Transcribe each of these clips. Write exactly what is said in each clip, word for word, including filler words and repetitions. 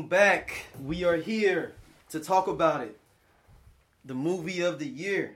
Welcome back. We are here to talk about it. The movie of the year.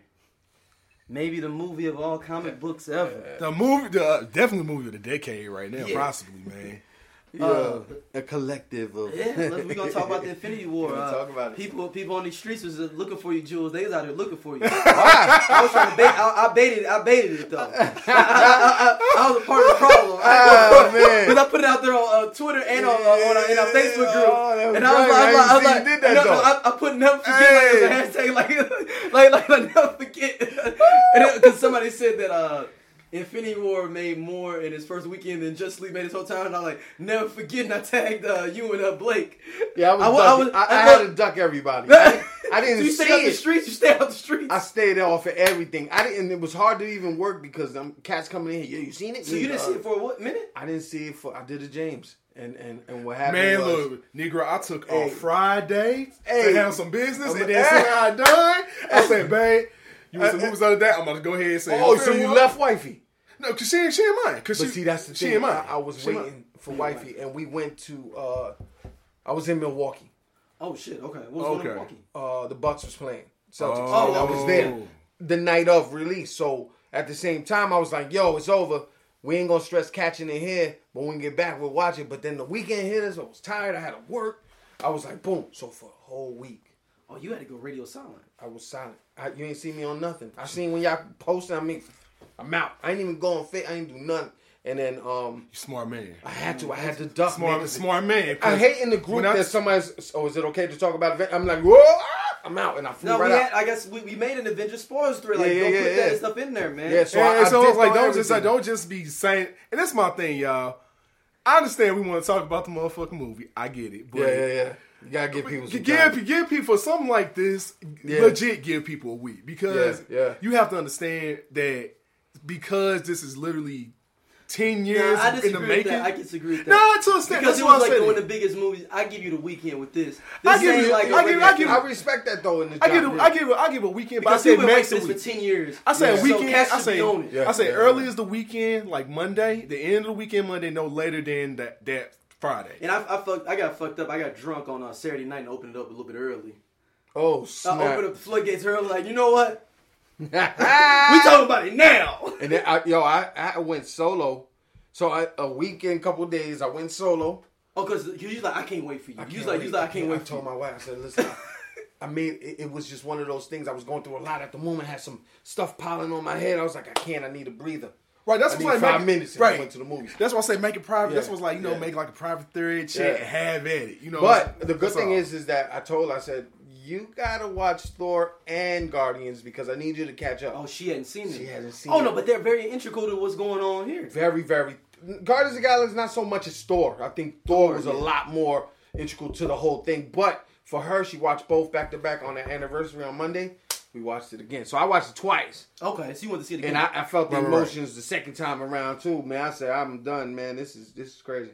Maybe the movie of all comic books ever. The movie, the, uh, definitely the movie of the decade right now, Yeah. possibly, man. Yeah, Uh, a collective of. Yeah, we're gonna talk about the Infinity War. We're gonna Uh, talk about it. People, people on these streets was looking for you, Jules. They was out there looking for you. I was trying to bait. I, I baited. I baited it though. I, I, I, I, I was a part of the problem. Oh, man. Because I put it out there on uh, Twitter and on, uh, on our, in our Facebook group. Oh, that was and I was great. like, I was like, I was I like didn't see you did that, no, though. no, I, I put never forget like, as a hashtag, like, like, like, like never forget. And because somebody said that. Uh, Infinity War made more in his first weekend than Just Sleep made his whole time. And I'm like, never forgetting I tagged uh, you and uh, Blake. Yeah, I was. I wa- ducking. I was- I, I, I had was- to duck everybody. I didn't, I didn't So you see stay out the it. streets. You stay out the streets. I stayed off of everything. I didn't. And it was hard to even work because them cats coming in here. Yeah, you seen it? so you didn't Uh, see it for what minute? I didn't see it for. I did it, James. And and and what happened? Man, was, look, Negro, I took Hey. off Friday Hey. to handle some business, I'm and a- then Hey. when I done, I said, babe, you was the movies the other day, I'm about to go ahead and say, Oh, okay, so you well- left wifey? No, because she ain't, she ain't mine. Cause But she, see, that's the she thing. ain't mine. I, I was She ain't waiting mine. for wifey, and we went to. uh I was in Milwaukee. Oh shit. Okay. What was going on in Okay. Milwaukee? Uh The Bucks was playing Celtics. Oh. and I was there the night of release. So at the same time, I was like, "Yo, it's over. We ain't gonna stress catching it here, but when we get back, we'll watch it." But then the weekend hit us. I was tired. I had to work. I was like, "Boom!" So for a whole week, Oh, you had to go radio silent. I was silent. I, you ain't see me on nothing. I seen when y'all posted. I mean, I'm out. I ain't even go on fit. I ain't do nothing. And then um, You smart man. I had to. I had to duck. Smart, man, 'cause smart man. I hate in the group when I- that somebody's. Oh, is it okay to talk about it? I'm like, whoa! ah, I'm out, and I flew No, right we out. had. I guess we, we made an Avengers spoilers thread. Like, Yeah, don't yeah, put yeah, that yeah. stuff in there, man. Yeah, so And, I, and I so it's dipped like on don't just like everything. don't just be saying. And that's my thing, y'all. I understand we want to talk about the motherfucking movie. I get it. But Yeah, yeah, yeah. You gotta give people some give, time. give people for something like this. Yeah. Legit, give people a week because Yeah, yeah. you have to understand that because this is literally ten Nah, years I in the disagree with making. that. I disagree with that. No, to a extent. Because That's it what was I like said. one of the biggest movies. I give you the weekend with this. This I give ain't you- like I a give- regular I give- film. I respect that though in the I give job. it, I give it, I give it a weekend, but I Because we said been max waiting a for this week. for ten years. I said So weekend. cats I should say be on it. Yeah. I say Yeah. early is the weekend, like Monday, the end of the weekend Monday, no later than that that Friday. And I, I fucked. I got fucked up. I got drunk on uh, Saturday night and opened it up a little bit early. Oh I snap! opened up the floodgates early. Like, you know what? We talking about it now. And then I, yo, I, I went solo. So I, a weekend, couple days, I went solo. Oh, because you was like, I can't wait for you. I You was can't like, wait. you was like, I can't wait I for told you. my wife, I said, listen, I made it, it was just one of those things. I was going through a lot at the moment. I had some stuff piling on my head. I was like, I can't. I need a breather. Right, that's I what's need like five make- minutes. And Right, I went to the movies. that's why I say make it private. Yeah. That's what's like you know Yeah. make like a private thread, shit, Yeah. have at it. You know, But the good that's thing all. is, is that I told her, I said, you gotta watch Thor and Guardians because I need you to catch up. Oh, she hadn't seen it. She hasn't seen Oh it. no, but they're very integral to what's going on here. Very, very. Guardians of the Galaxy is not so much as Thor. I think Thor Thor, was yeah. a lot more integral to the whole thing. But for her, she watched both back to back on the anniversary on Monday. We watched it again. So I watched it twice. Okay, so you want to see it again? And I, I felt the Right, right, right. emotions the second time around too, man. I said, I'm done, man. This is this is crazy.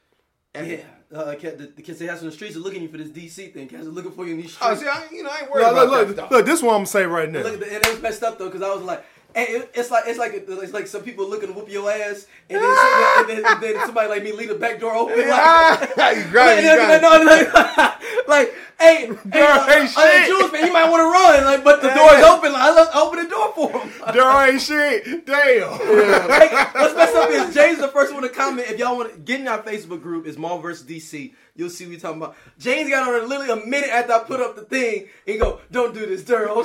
And yeah, uh, cat- the, the kids they have on the streets are looking at you for this D C thing. Cats are looking for you in these Oh, streets. see, I, you know, I ain't worried Look, about look, that look, stuff. look, this is what I'm gonna say right now. Look at the, and it was messed up though because I was like, hey, it, it's like it's like it's like some people looking to whoop your ass, and then, and then, and then somebody like me leave the back door open. Like, you grab and it, you then- grab no, it. like, like, hey, hey, Girl, uh, ain't uh, shit. Jules, man, you might want to run, like, but the door is open. Like, let's open the door for him. There ain't shit. Damn. Like, what's messed up is James the first one to comment. If y'all want to get in our Facebook group, it's Marvel versus D C. You'll see what we talking about. James got on there literally a minute after I put up the thing and go, "Don't do this, Daryl."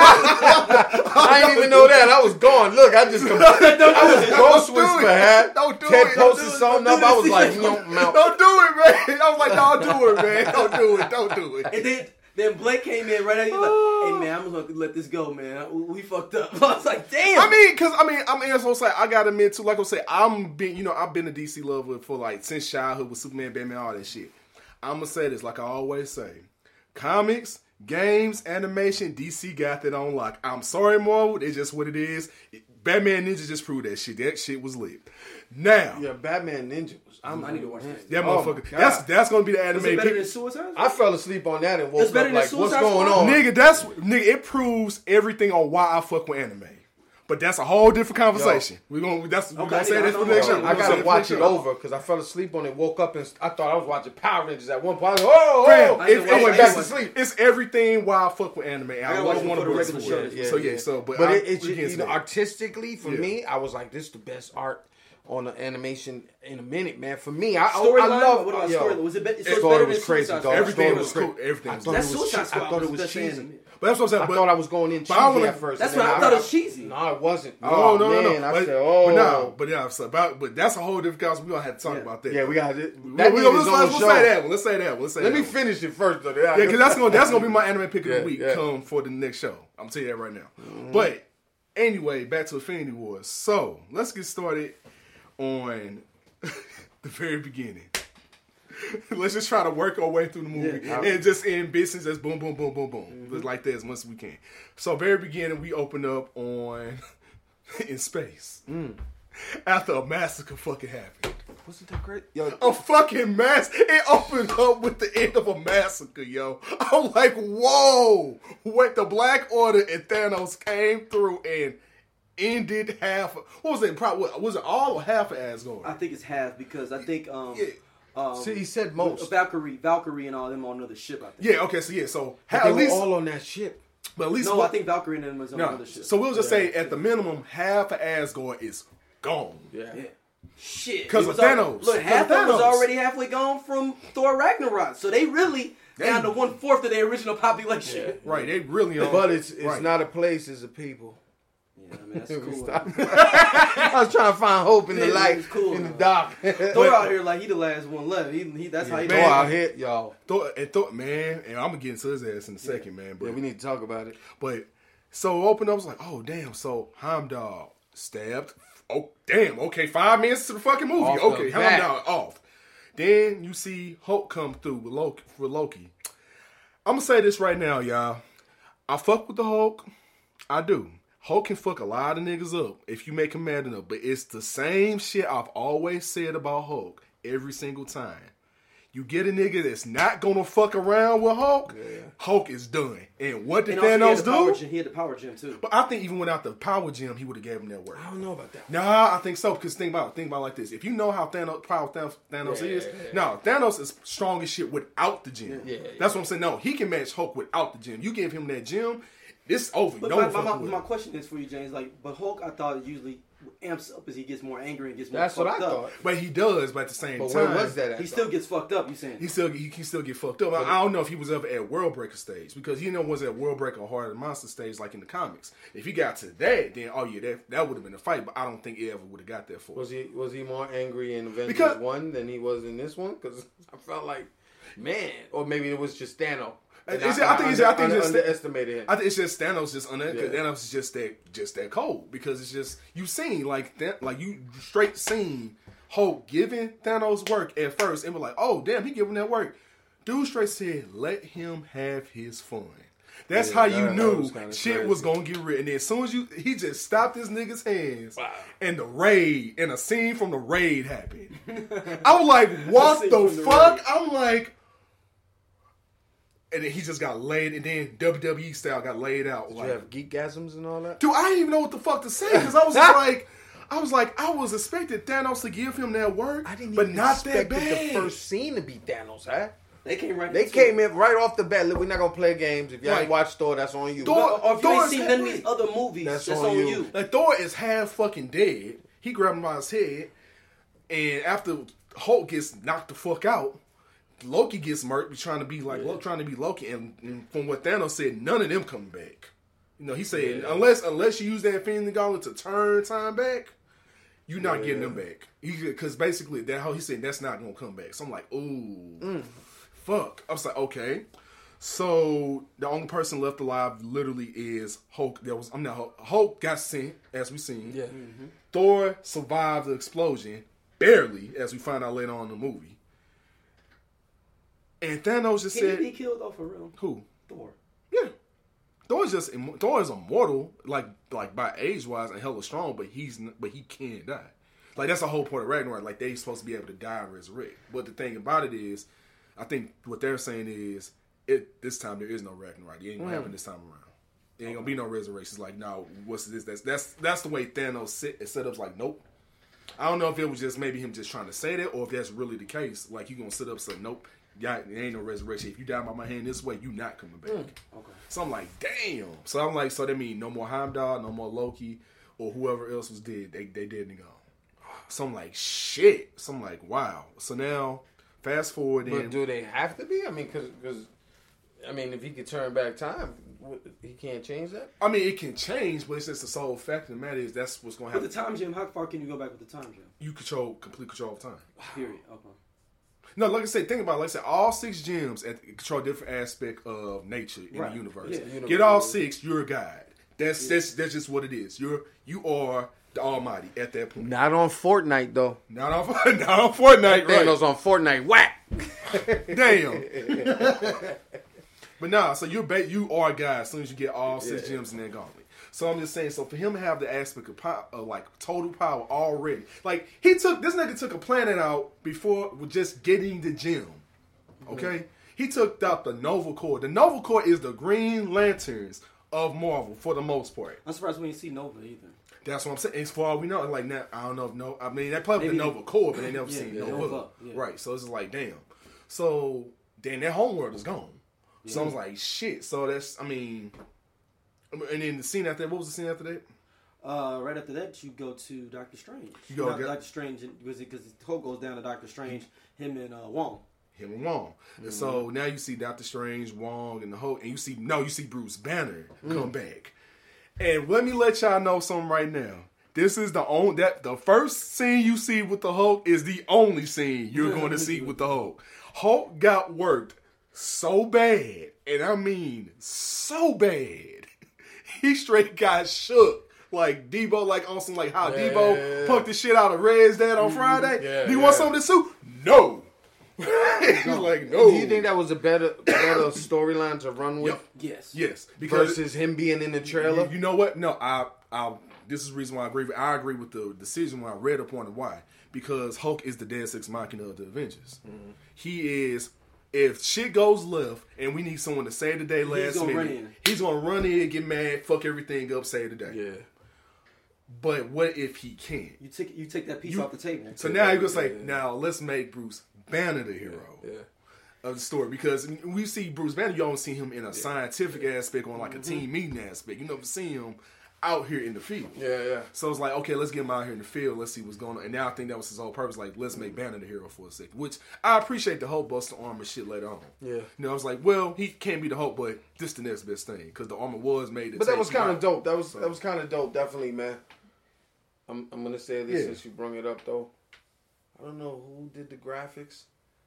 I didn't even know that. I was gone. Look, I just come. I was ghost do it. whisper hat. Don't do Ted it. posted Don't do it. something Don't up. do I was this. like, you know, mount. Don't do it, man. I was like, don't do it, man. Don't do it. Don't do it. And then, then Blake came in right after. He was like, "Hey man, I'm just gonna let this go, man. We, we fucked up." I was like, "Damn." I mean, cause I mean, I'm also say I gotta admit too. Like I say, I'm been, you know, I've been a D C lover for like since childhood with Superman, Batman, all that shit. I'm gonna say this, like I always say, comics, games, animation, D C got that on lock. I'm sorry, Marvel, it's just what it is. Batman Ninja just proved that shit. That shit was lit. Now, Yeah, Batman Ninja was. I'm, I need to watch that. that Oh, motherfucker, my that's God. that's gonna be the anime. Is it better pic- than Suicide? I fell asleep on that and woke It's better up than like, what's Suicide going Squad? on? Nigga, that's nigga. It proves everything on why I fuck with anime. But that's a whole different conversation. We're gonna that's we're Okay, gonna say yeah, this I for know the next more. show. I We're gonna say gotta this watch for it the next show. over because I fell asleep on it. Woke up and I thought I was watching Power Rangers at one point. I was like, oh, Fam, oh, I it's, didn't watch I went it back anyway. to sleep. it's everything why I fuck with anime. I, gotta don't watch it want for to the bust regular it. show. So yeah, so but, but I, it, it's we just, can't you say know, that. artistically for Yeah. me, I was like, this is the best art on the animation in a minute, man. For me, I, I, I Storyline? love. What about yo, story? Was it, be- so it's story better was than crazy, Suicide dog. Squad? Everything Story was crazy. cool. Everything I was thought cool. it That was Suicide che- I Squad thought was it was the best cheesy. anime. But that's what I'm saying. I but, thought I was going in cheesy but I wanna- at first. That's and what then I thought it was cheesy. No, it wasn't. No, Oh, no, no, man, no. I But, said, oh, but no, but yeah, so about, but that's a whole different conversation. We gonna have to talk Yeah. about that. yeah, we got it. We, That we, needs let's, his let's, own let's show. say that one. Let's say that one. Let's say Let that me one. finish it first, though. Yeah, because that's gonna that's gonna be my anime pick of Yeah, the week. yeah. Come for the next show. I'm telling you that right now. But anyway, back to Infinity Wars. So let's get started on the very beginning. Let's just try to work our way through the movie Yeah. and just end business as boom, boom, boom, boom, boom, just like that as much as we can. So very beginning, we open up on in space after a massacre fucking happened. Wasn't that great? Yo, A fucking mass. It opened up with the end of a massacre, yo. I'm like, whoa. What the Black Order and Thanos came through and ended half. Of, what was it? Probably was it all or half of Asgard? I think it's half because I think um, Yeah. um see, he said most. Valkyrie, Valkyrie, and all them on another ship. I think. Yeah. Okay. So yeah. So But at they were least, all on that ship. but at least, No, what- I think Valkyrie and them was on no. another ship. So we'll just Yeah. say at the minimum, half of Asgard is gone. Yeah. yeah. Shit. 'Cause It of was al- Thanos. Look, 'Cause half of of them was Thanos. already halfway gone from Thor Ragnarok, so they really They- down to one fourth of their original population. Right. They really. On, But it's it's right. not a place, it's a people. Yeah, I mean that's We cool. stopped. I was trying to find hope in the Yeah, light, it's cool, in the man. dark. Thor out here like he the last one left. He, he that's how he Thor Man. out here, y'all. Thor, and Thor, man, and I'm gonna get into his ass in a second, man. But Yeah, we need to talk about it. But so open up, I was like, oh damn. So Heimdall stabbed. Oh damn. Okay, five minutes to the fucking movie. Off the okay, bat. Heimdall off. Then you see Hulk come through with Loki. For Loki, I'm gonna say this right now, y'all. I fuck with the Hulk. I do. Hulk can fuck a lot of niggas up if you make him mad enough. But it's the same shit I've always said about Hulk every single time. You get a nigga that's not gonna fuck around with Hulk, Hulk is done. And what did And also, he had Thanos the power do? gem. He had the power gem too. But I think even without the power gem, he would have gave him that work. I don't know about that. Nah, I think so. Because think about it. Think about it like this. If you know how Thanos, power Thanos, Thanos Yeah, is, yeah, yeah. no, Thanos is strong as shit without the gem. Yeah, yeah. That's what I'm saying. No, he can match Hulk without the gem. You give him that gem, it's over. But no my, one my, my, fucking with my him. question is for you, James. Like, but Hulk, I thought usually amps up as he gets more angry and gets more. That's what fucked I up. thought. But he does. But at the same But time, where was that at? He though? still gets fucked up. You saying? He still he can still get fucked up. I, I don't know if he was ever at World Breaker stage because he know was at World Breaker or Heart of the Monster stage like in the comics. If he got to that, then oh yeah, that that would have been a fight. But I don't think he ever would have got there for. Was he was he more angry in Avengers Because- one than he was in this one? Because I felt like, man, or maybe it was just Thanos. And It's- I think it's- I think under- it's- underestimated him. I think it's just Thanos just on that. Yeah. Thanos is just that just that cold because it's just you seen like that like you straight seen Hulk giving Thanos work at first and be like, oh damn, he giving that work. Dude straight said, let him have his fun. That's Yeah, how you that- that knew was kinda shit crazy. was gonna get real. And then as soon as you he just stopped this nigga's hands Wow. and the raid and a scene from the raid happened. I was like, what scene the from the fuck? raid. I'm like, and then he just got laid, and then W W E style got laid out. Did Like, you have geekgasms and all that? dude, I didn't even know what the fuck to say because I was like, I was like, I was expecting Thanos to give him that work, I didn't but even not that expect bad. it the first scene to be Thanos, huh? They came right. They into came it. in right off the bat. Look, we're not gonna play games. If y'all Right. ain't watched Thor, that's on you. Thor- Or, or if you ain't Thor's seen that none of great. these other movies, That's that's, on on you. you. Like Thor is half fucking dead. He grabbed him by his head, and after Hulk gets knocked the fuck out, Loki gets murked, be trying to be like Lo- trying to be Loki, and, and from what Thanos said, none of them come back. You know, he said Yeah. unless unless you use that Infinity Gauntlet to turn time back, you're not Yeah. getting them back. Because basically that how he said that's not gonna come back. So I'm like, ooh, Mm. fuck. I was like, okay. So the only person left alive literally is Hulk. There was I'm not Hulk. Hulk got sent as we seen. Yeah. Thor survived the explosion barely, as we find out later on in the movie. And Thanos just He said, be killed though for real. "Who? Thor. Yeah, Thor's just imm- Thor is immortal, like like by age wise and hella strong, but he's n- but he can't die. Like that's the whole point of Ragnarok. Like they supposed to be able to die and resurrect. But the thing about it is, I think what they're saying is, it this time there is no Ragnarok. It ain't gonna happen this time around. There ain't gonna be no resurrections. Like, no, what's this? That's that's that's the way Thanos set, set up's like, nope. I don't know if it was just maybe him just trying to say that, or if that's really the case. Like, you gonna sit up and say, nope, yeah, there ain't no resurrection. If you die by my hand this way, you not coming back. Mm, okay. So I'm like, damn. So I'm like, so that mean no more Heimdall, no more Loki, or whoever else was dead. They they dead and gone. So I'm like, shit. So I'm like, wow. So now, fast forward. But in, do they have to be? I mean, because I mean, if he could turn back time, he can't change that. I mean, it can change, but it's just the sole fact of the matter is that's what's gonna happen. With the time gem, how far can you go back with the time gem? You control complete control of time. Period. Okay. No, like I said, think about it. Like I said, all six gems at, control different aspect of nature in Right. the universe. Yeah. Universe. Get all six, you're a god. That's yeah. that's that's just what it is. You're you are the Almighty at that point. Not on Fortnite though. Not on not on Fortnite, right? Thanos on Fortnite, whack. Damn. But nah, so you're ba- you are a guy as soon as you get all six yeah. gems in that gauntlet. So I'm just saying, so for him to have the aspect of power, of like total power already, like he took this nigga took a planet out before with just getting the gem. Okay, mm-hmm. He took out the Nova Corps. The Nova Corps is the Green Lanterns of Marvel for the most part. I'm surprised we didn't see Nova either. That's what I'm saying. As far as we know, like now, I don't know if no. I mean, they probably the Nova Corps, but they never yeah, seen yeah, Nova. Nova yeah. Right. So it's just like, damn. So then their homeworld is gone. Yeah. So I was like, shit. So that's, I mean, and then the scene after that, what was the scene after that? Uh, right after that, you go to Doctor Strange. You go to Doctor Strange because because the whole goes down to Doctor Strange, him and uh, Wong. Him and Wong. Mm-hmm. And so now you see Doctor Strange, Wong, and the whole, and you see no, you see Bruce Banner come mm. back. And let me let y'all know something right now. This is the only that the first scene you see with the Hulk is the only scene you're going to see with the Hulk. Hulk got worked so bad, and I mean so bad. He straight got shook. Like Debo, like on some like how yeah, Debo yeah, yeah. punked the shit out of Red's dad on Friday. Yeah, Do you yeah. want some of this soup? No. He's no. like, no. Do you think that was a better better storyline to run with? Yep. Yes. Yes. Because versus him being in the trailer. You, you know what? No, I I this is the reason why I agree with I agree with the decision when I read upon it. Why? Because Hulk is the Deus Ex Machina of the Avengers. Mm-hmm. He is. If shit goes left and we need someone to save the day last he's gonna minute, run in. he's gonna run in, get mad, fuck everything up, save the day. Yeah. But what if he can't? You take you take that piece you, off the table. So now you're just like, yeah. now let's make Bruce Banner the hero yeah. of the story. Because we see Bruce Banner, you don't see him in a yeah. scientific aspect or like a mm-hmm. team meeting aspect. You never see him out here in the field. Yeah, yeah. So it's like, okay, let's get him out here in the field. Let's see what's going on. And now I think that was his whole purpose. Like, let's make Banner the hero for a second. Which I appreciate the Hulk buster armor shit later on. Yeah. You know, I was like, well, he can't be the Hulk, but this the next best thing because the armor was made. To but that was kind of out. dope. That was so. that was kind of dope. Definitely, man. I'm I'm gonna say this yeah. since you brought it up though. I don't know who did the graphics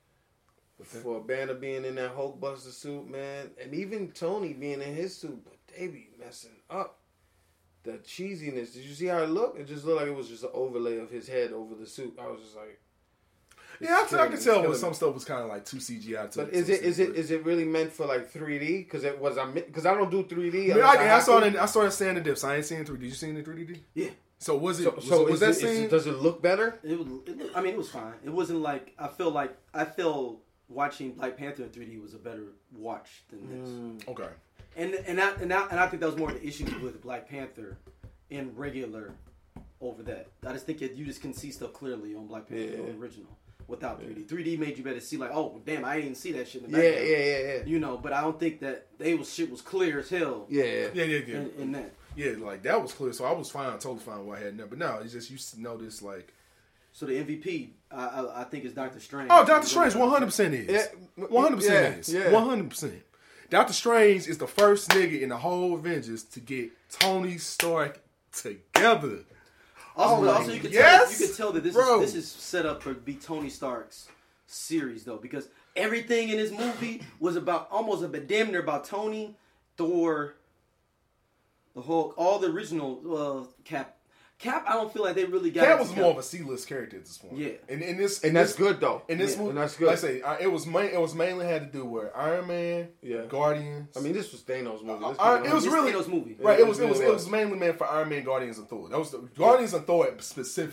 for Banner being in that Hulkbuster suit, man, and even Tony being in his suit, but they be messing up the cheesiness. Did you see how it looked? It just looked like it was just an overlay of his head over the suit. I was just like, yeah, I, I could tell when some stuff was kind of like too C G I. To but is it is it is it really meant for like three D? Because it was I because I don't do three D. I, mean, I, I, I saw it. I saw it saying the dips. I ain't seen it three D. Did you see it in three D? Yeah. So was it? So, was, so was that it, scene? It, does it look better? It was. It, I mean, it was fine. It wasn't like I feel like I feel watching Black Panther in three D was a better watch than this. Mm. Okay. And and I, and I, and I think that was more of the issue with Black Panther in regular over that. I just think it, you just can see stuff clearly on Black Panther yeah. on the original without three D. three D made you better see like, oh damn, I didn't see that shit in the yeah, background. Yeah, yeah, yeah. You know, but I don't think that they was shit was clear as hell. Yeah, yeah, yeah, yeah. In, in that. Yeah, like that was clear. So I was fine, totally fine with what I had there. But no, it's just you notice like. So the M V P, I, I, I think is Doctor Strange. Oh, Doctor Strange, one hundred percent is. One hundred percent is. One hundred percent. Doctor Strange is the first nigga in the whole Avengers to get Tony Stark together. Also, like, also you could yes, tell you could tell that this bro. is this is set up for be Tony Stark's series though, because everything in this movie was about almost a bit damn near about Tony, Thor, the Hulk, all the original uh, Cap. Cap, I don't feel like they really got. Cap was more of a C-list character at this point. Yeah, and in this, and in that's this, good though. In this yeah, movie, and that's good. Like I say, I, it was main, it was mainly had to do with Iron Man, yeah, Guardians. I mean, this was Thanos movie. Uh, uh, it was this really Thanos movie, right? Yeah, it was it was it was mainly meant for Iron Man, Guardians, and Thor. That was the, Guardians and Thor specifically.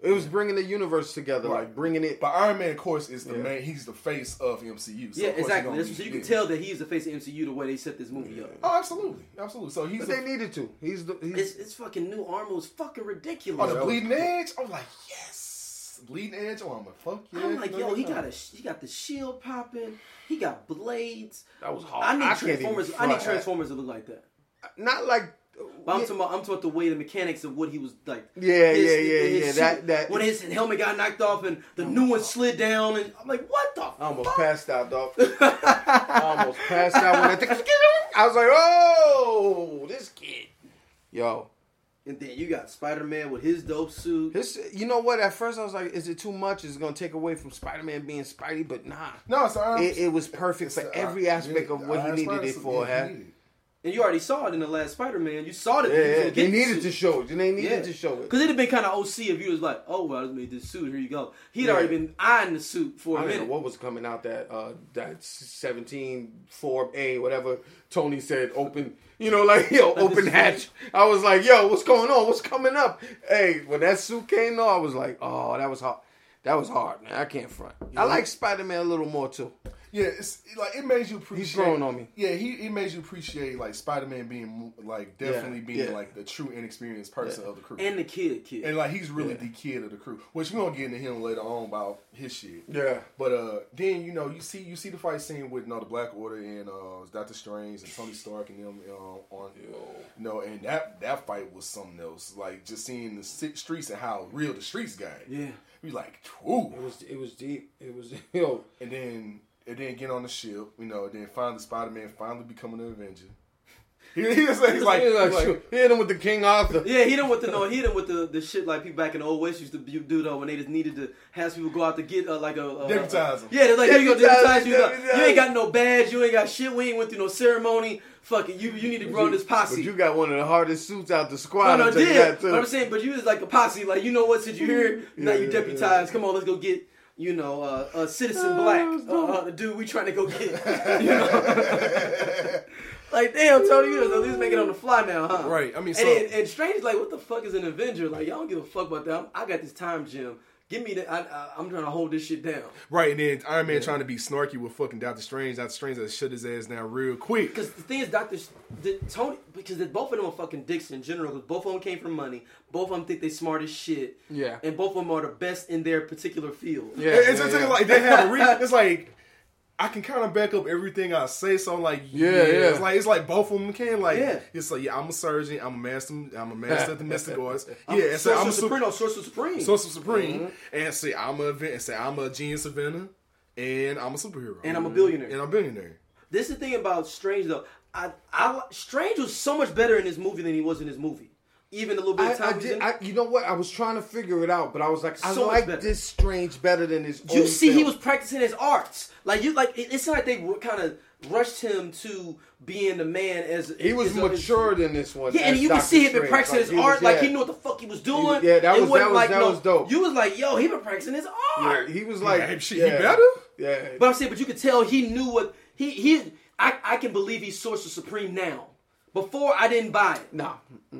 It was bringing the universe together, Right. like bringing it. But Iron Man, of course, is the Yeah. main. He's the face of M C U. So yeah, of course he exactly. gonna That's, be- so you can yeah. tell that he's the face of M C U the way they set this movie up. Oh, absolutely, absolutely. So he's But the, they needed to. He's the. He's, It's, it's fucking new armor was fucking ridiculous. on the that was bleeding edge. I'm like, yes, bleeding edge armor. Fuck yeah. I'm like, No, yo, no, he no. got a he got the shield popping. He got blades. that was hard. I need I can't even Transformers. I need front. Transformers to look like that. Not like. But I'm yeah, talking about I'm talking about the way the mechanics of what he was like. Yeah, his- yeah, yeah, his yeah. suit- That that. when his helmet got knocked off and the new one slid down and I'm like, what the? I almost fuck? passed out, dog. I almost passed out when I think I was like, oh, this kid, yo. And then you got Spider Man with his dope suit. This, you know what? At first, I was like, "Is it too much? Is it gonna take away from Spider-Man being Spidey?" But nah, No, it's Iron. it, it was perfect for every aspect of what he needed it for. Yeah, huh? he needed. And you already saw it in the last Spider Man. You saw it. Yeah, yeah. They needed to show it. They needed to show it. Because it'd have been kind of O C if you was like, oh, well, I just made this suit. Here you go. He'd Yeah. already been eyeing the suit for I a don't know minute. what was coming out that uh, that seventeen four A whatever Tony said open. You know, like yo, Like open this hatch. I was like, yo, what's going on? What's coming up? Hey, when that suit came though, I was like, oh, that was hard. That was hard, man. I can't front. I like Spider-Man a little more too. Yeah, it's like it made you appreciate. He's growing on me. Yeah, he it made you appreciate like Spider Man being like definitely Yeah, being yeah. like the true inexperienced person Yeah. of the crew, And the kid, kid. and like he's really Yeah. the kid of the crew. Which we're gonna get into him later on about his shit. Yeah. But uh, then you know you see you see the fight scene with you know, the Black Order and uh, Doctor Strange and Tony Stark and them uh, on you know, and that that fight was something else. Like just seeing the si- streets and how real the streets got. Yeah. We like, ooh. It was it was deep. It was yo. And then and then get on the ship, you know, then finally Spider Man finally becoming an Avenger. He, he was like, he's like, He was like, he's like shoot, hit him with the King Arthur. Yeah, he done with the no, he done with the, the shit like people back in the old west used to do though when they just needed to have people go out to get uh, like a uh, Deputize them. Yeah, they're like you go Deputize deputize you. them, Like, you ain't got no badge, you ain't got shit. We ain't went through no ceremony. Fucking you, you need to grow this posse. But you got one of the hardest suits out the squad. no, no, I'll tell you did. that, too. But I'm saying, but you was like a posse. Like you know what? Since you here, now Yeah, you yeah, deputize. yeah. Come on, let's go get. You know, uh, uh, Citizen Oh, Black, that was uh, dope. uh, the dude we trying to go get. You know, like damn, Tony, you know, at least make it on the fly now, huh? Right, I mean, and, so- then, and Strange is like, what the fuck is an Avenger? Like, y'all don't give a fuck about that. I'm, I got this time gem. Give me the. I, I, I'm trying to hold this shit down. right, and then Iron Man trying to be snarky with fucking Doctor Strange. Doctor Strange has shut his ass down real quick. Because the thing is, Doctor the, Tony, because the, both of them are fucking dicks in general. Because both of them came from money. Both of them think they smart as shit. Yeah. And both of them are the best in their particular field. Yeah, it's yeah, it's yeah. like they have a reason. It's like I can kind of back up everything I say. So I'm like, yeah, Yeah, yeah. It's like it's like both of them can. Like, Yeah. it's like, yeah, I'm a surgeon. I'm a master. I'm a master at the domestic arts. Yeah, and say Sorcerer I'm a Supreme. super, No, Sorcerer Supreme. Sorcerer Supreme, and say I'm a and say I'm a genius inventor, and I'm a superhero, And I'm a billionaire. and I'm a billionaire. This is the thing about Strange though. I, I Strange was so much better in this movie than he was in this movie. Even the little bit I, of time I he was did, in. I, you know what? I was trying to figure it out, but I was like, I So much like better. this Strange better than his. You own see, he film. was practicing his arts. Like you, like it, it's not like they kind of rushed him to being the man as He was as a- matured in this one. Yeah, and as you could Doctor see him been Strange. practicing Like, his he was- art, like yeah. he knew what the fuck he was doing. was- yeah, that It was- wasn't that was- like, that no, was dope. You was like, yo, he been practicing his art. Yeah, he was like, Yeah, shit, yeah, he better. Yeah, But I'm saying, but you could tell he knew what he he. I I can believe he's Sorcerer Supreme now. Before I didn't buy it. nah.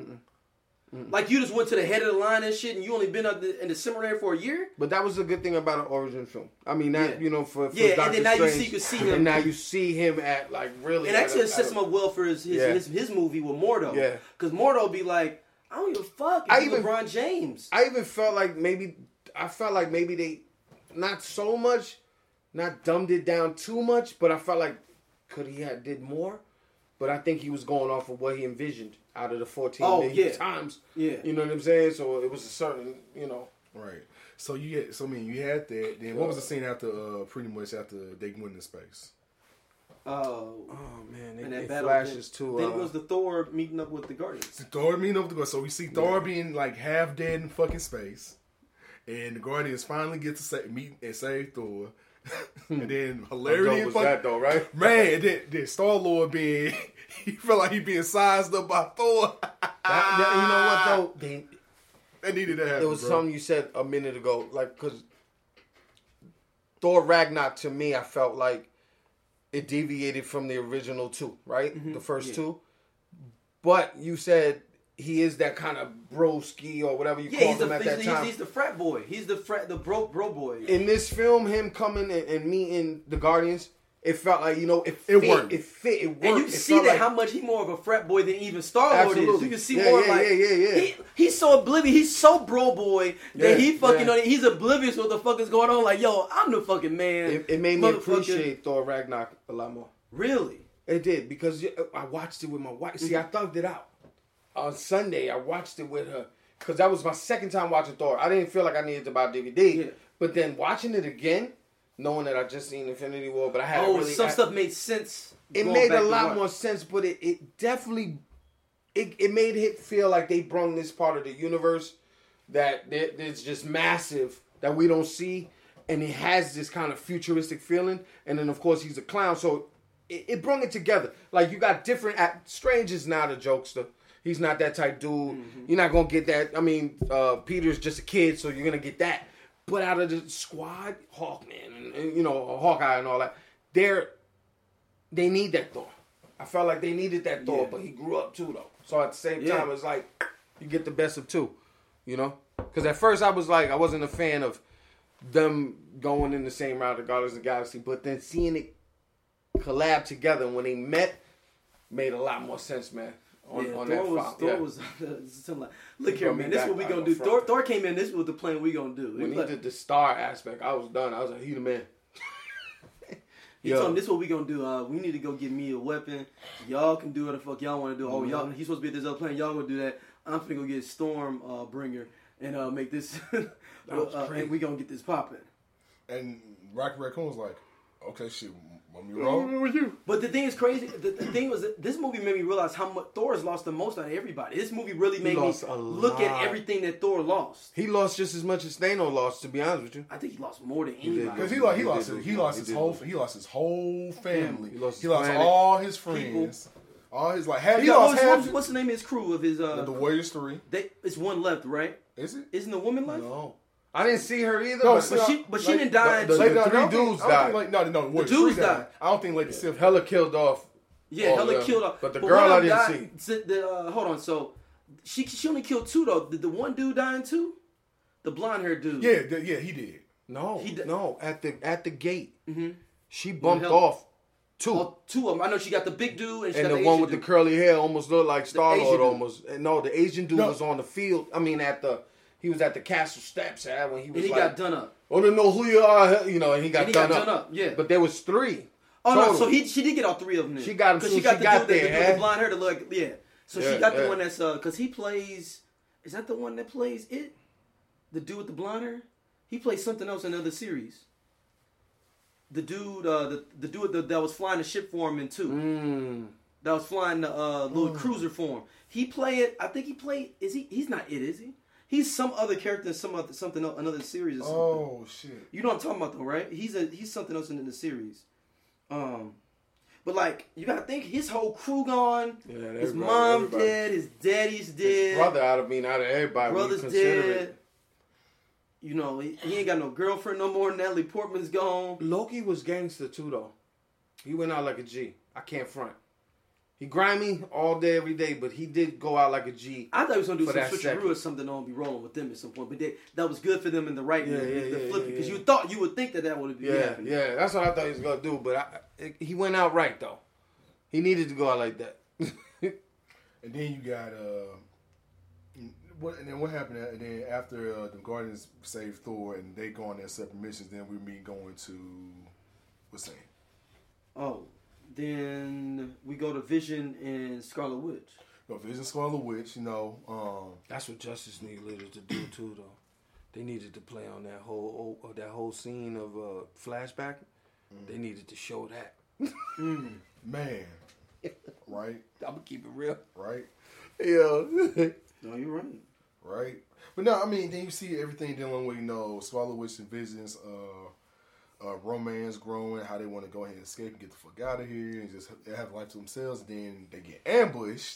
Like you just went to the head of the line and shit, and you only been up the, in the seminary for a year. But that was a good thing about an origin film. I mean, that Yeah. you know, for, for Yeah, and Doctor then now you Strange, see- you can see him. and now you see him at like really. And at actually, a- it sets at him a- up well for his his, Yeah. his, his movie with Mordo. Yeah. Because Mordo be like, I don't give a fuck. If I you even- LeBron James. I even felt like maybe I felt like maybe they not so much, not dumbed it down too much, but I felt like could he have did more? But I think he was going off of what he envisioned out of the fourteen Oh, million yeah. times. Yeah. You know what I'm saying? So it was a certain, you know. Right. So you had, so I mean, you had that. Then what was the scene after? Uh, pretty much after they went into space. Oh, Oh man, and it, that it battle. flashes then, to. Then Uh, it goes to Thor meeting up with the Guardians. Thor meeting up to go. So we see Thor being like half dead in fucking space, and the Guardians finally get to say, meet and save Thor. And then how hilarity dope was fuck- that though, right? man. And then, then Star Lord being he felt like he being sized up by Thor. That- that- you know what though? They, That needed to happen. There was bro. something you said a minute ago, like because Thor Ragnarok to me, I felt like it deviated from the original two, right? The first Yeah. two. But you said he is that kind of broski or whatever you Yeah, call he's him the, at he's, that the, time. he's, he's the frat boy. He's the frat, the bro, bro boy. In this film, him coming and, and meeting the Guardians, it felt like, you know, it It fit, worked. It fit. It worked. And you It see felt that like, how much he more of a frat boy than even Star Lord is. Absolutely. You can see Yeah, more yeah, like yeah, yeah, yeah. He, he's so oblivious. He's so bro boy that Yeah, he fucking yeah. know, he's oblivious what the fuck is going on. Like, yo, I'm the fucking man. it, it made me Motherfucker. appreciate Thor Ragnarok a lot more. Really? It did, because I watched it with my wife. See, I thugged it out. On Sunday, I watched it with her. Because that was my second time watching Thor. I didn't feel like I needed to buy a D V D. Yeah. But then watching it again, knowing that I just seen Infinity War, but I had Oh, really... some I- stuff made sense. It going made back a to lot watch. more sense, but it, it definitely... It, it made it feel like they brung this part of the universe that there- it's just massive, that we don't see. And it has this kind of futuristic feeling. And then, of course, he's a clown. So it, it brought it together. Like, you got different... Act- Strange is not a jokester. He's not that type dude. Mm-hmm. You're not going to get that. I mean, uh, Peter's just a kid, so you're going to get that. But out of the squad, Hawkman, and, and, you know, Hawkeye and all that, they're... They need that Thor. I felt like they needed that Thor, Yeah. but he grew up too, though. So at the same Yeah. time, it's like, you get the best of two, you know? Because at first I was like, I wasn't a fan of them going in the same route of Guardians of the Galaxy, but then seeing it collab together when they met made a lot more sense, man. On, Yeah, on Thor that was, file. Thor yeah. was something like, look He here, brought me man. This is back what we on gonna the do. front. Thor, Thor came in. This was the plan we gonna do. When He he like- did the star aspect, I was done. I was like, he the man. He Yo. told him, this is what we gonna do. Uh, we need to go get me a weapon. Y'all can do what the fuck y'all want to do. Oh, y'all, he's supposed to be at this other plane. Y'all gonna do that. I'm finna go get Storm uh, Bringer and uh, make this. was uh, crazy. and we gonna get this popping. And Rocky Raccoon was like, okay, shit, want me to roll? with you? But the thing is crazy. The, the thing was, that this movie made me realize how much Thor has lost the most out of everybody. This movie really made me lost a look lot. at everything that Thor lost. He lost just as much as Thanos lost, to be honest with you. I think he lost more than did. anybody. Because he lost, he He lost, did his, do he that. lost He his did whole, do that. he lost his whole family. He lost He his lost planet. all his friends, all his like. Half, He he got- lost what's, half. what's, what's the name of his crew of his? Uh, the Warriors three. they, it's one left, right? Is it? Isn't the woman left? No. I didn't see her either. No, but see, But I- she, but she like, didn't die. the- until- the Like, no, three I don't think- dudes I don't think, died. Like, no, no, the Warriors dudes three died. I don't think Lady Sif. Hella killed off. yeah, all Hella of them. killed off. But the one girl of I them didn't died- The, the, uh, hold on, so she she only killed two though. Did the one dude die in two? The blonde haired dude. Yeah, th- yeah, he did. No, He d- no. At the at the gate, Mm-hmm. she bumped hell- off two, Oh, two of them. I know she got the big dude and she and got the, the, one Asian with the dude. curly hair almost looked like Star Asian Lord. dude. Almost. And no, the Asian dude No. was on the field. I mean, at the he was at the castle steps. Uh, when he was And he like, got done up. "I don't know who you are," you know, and he got, And he done, got up. done up, yeah. But there was three. Oh no, total. so he she did get all three of them. Then. She got him because soon she got she the got dude, there, the, dude with huh? the blonde hair to look yeah. So Yeah, she got the yeah. one that's uh because he plays. Is that the one that plays it? The dude with the blonde hair. He plays something else in another series. The dude, uh, the the dude that, that was flying the ship for him in two. Mm. That was flying the uh, little Mm. cruiser for him. He played. I think he played. Is he? He's not it, is he? He's some other character in some other something else, another series or something. Oh shit. You know what I'm talking about though, right? He's a he's something else in the series. Um, but like you gotta think his whole crew gone. Yeah, His everybody- mom everybody. dead. His daddy's dead. His brother out of being out of everybody. when you brother's consider dead. it. You know he, he ain't got no girlfriend no more. Natalie Portman's gone. Loki was gangster too, though. He went out like a G. I can't front. He grimy all day, every day, but he did go out like a G. I thought he was gonna do For some that switcheroo second. or something on be rolling with them at some point, but they, that was good for them in the right Yeah, the, yeah, the yeah, flip yeah, because yeah. you thought you would think that that would be Yeah, happening. yeah, that's what I thought he was gonna do. But I, it, he went out right though. He needed to go out like that. And then you got uh, what? And then what happened? And then after uh, the Guardians save Thor and they go on their separate missions, then we meet going to what's that? Oh, then we go to Vision and Scarlet Witch. Go Vision, Scarlet Witch. You know, um, That's what Justice League needed to do too, though. They needed to play on that whole oh, that whole scene of uh, flashback. They needed to show that. Mm. man, right, I'm gonna keep it real. right, Yeah. No, you're right. right. But no, I mean, then you see everything dealing with you know Scarlet Witch and Vision's uh, uh, romance growing, how they want to go ahead and escape and get the fuck out of here and just have life to themselves. And then they get ambushed,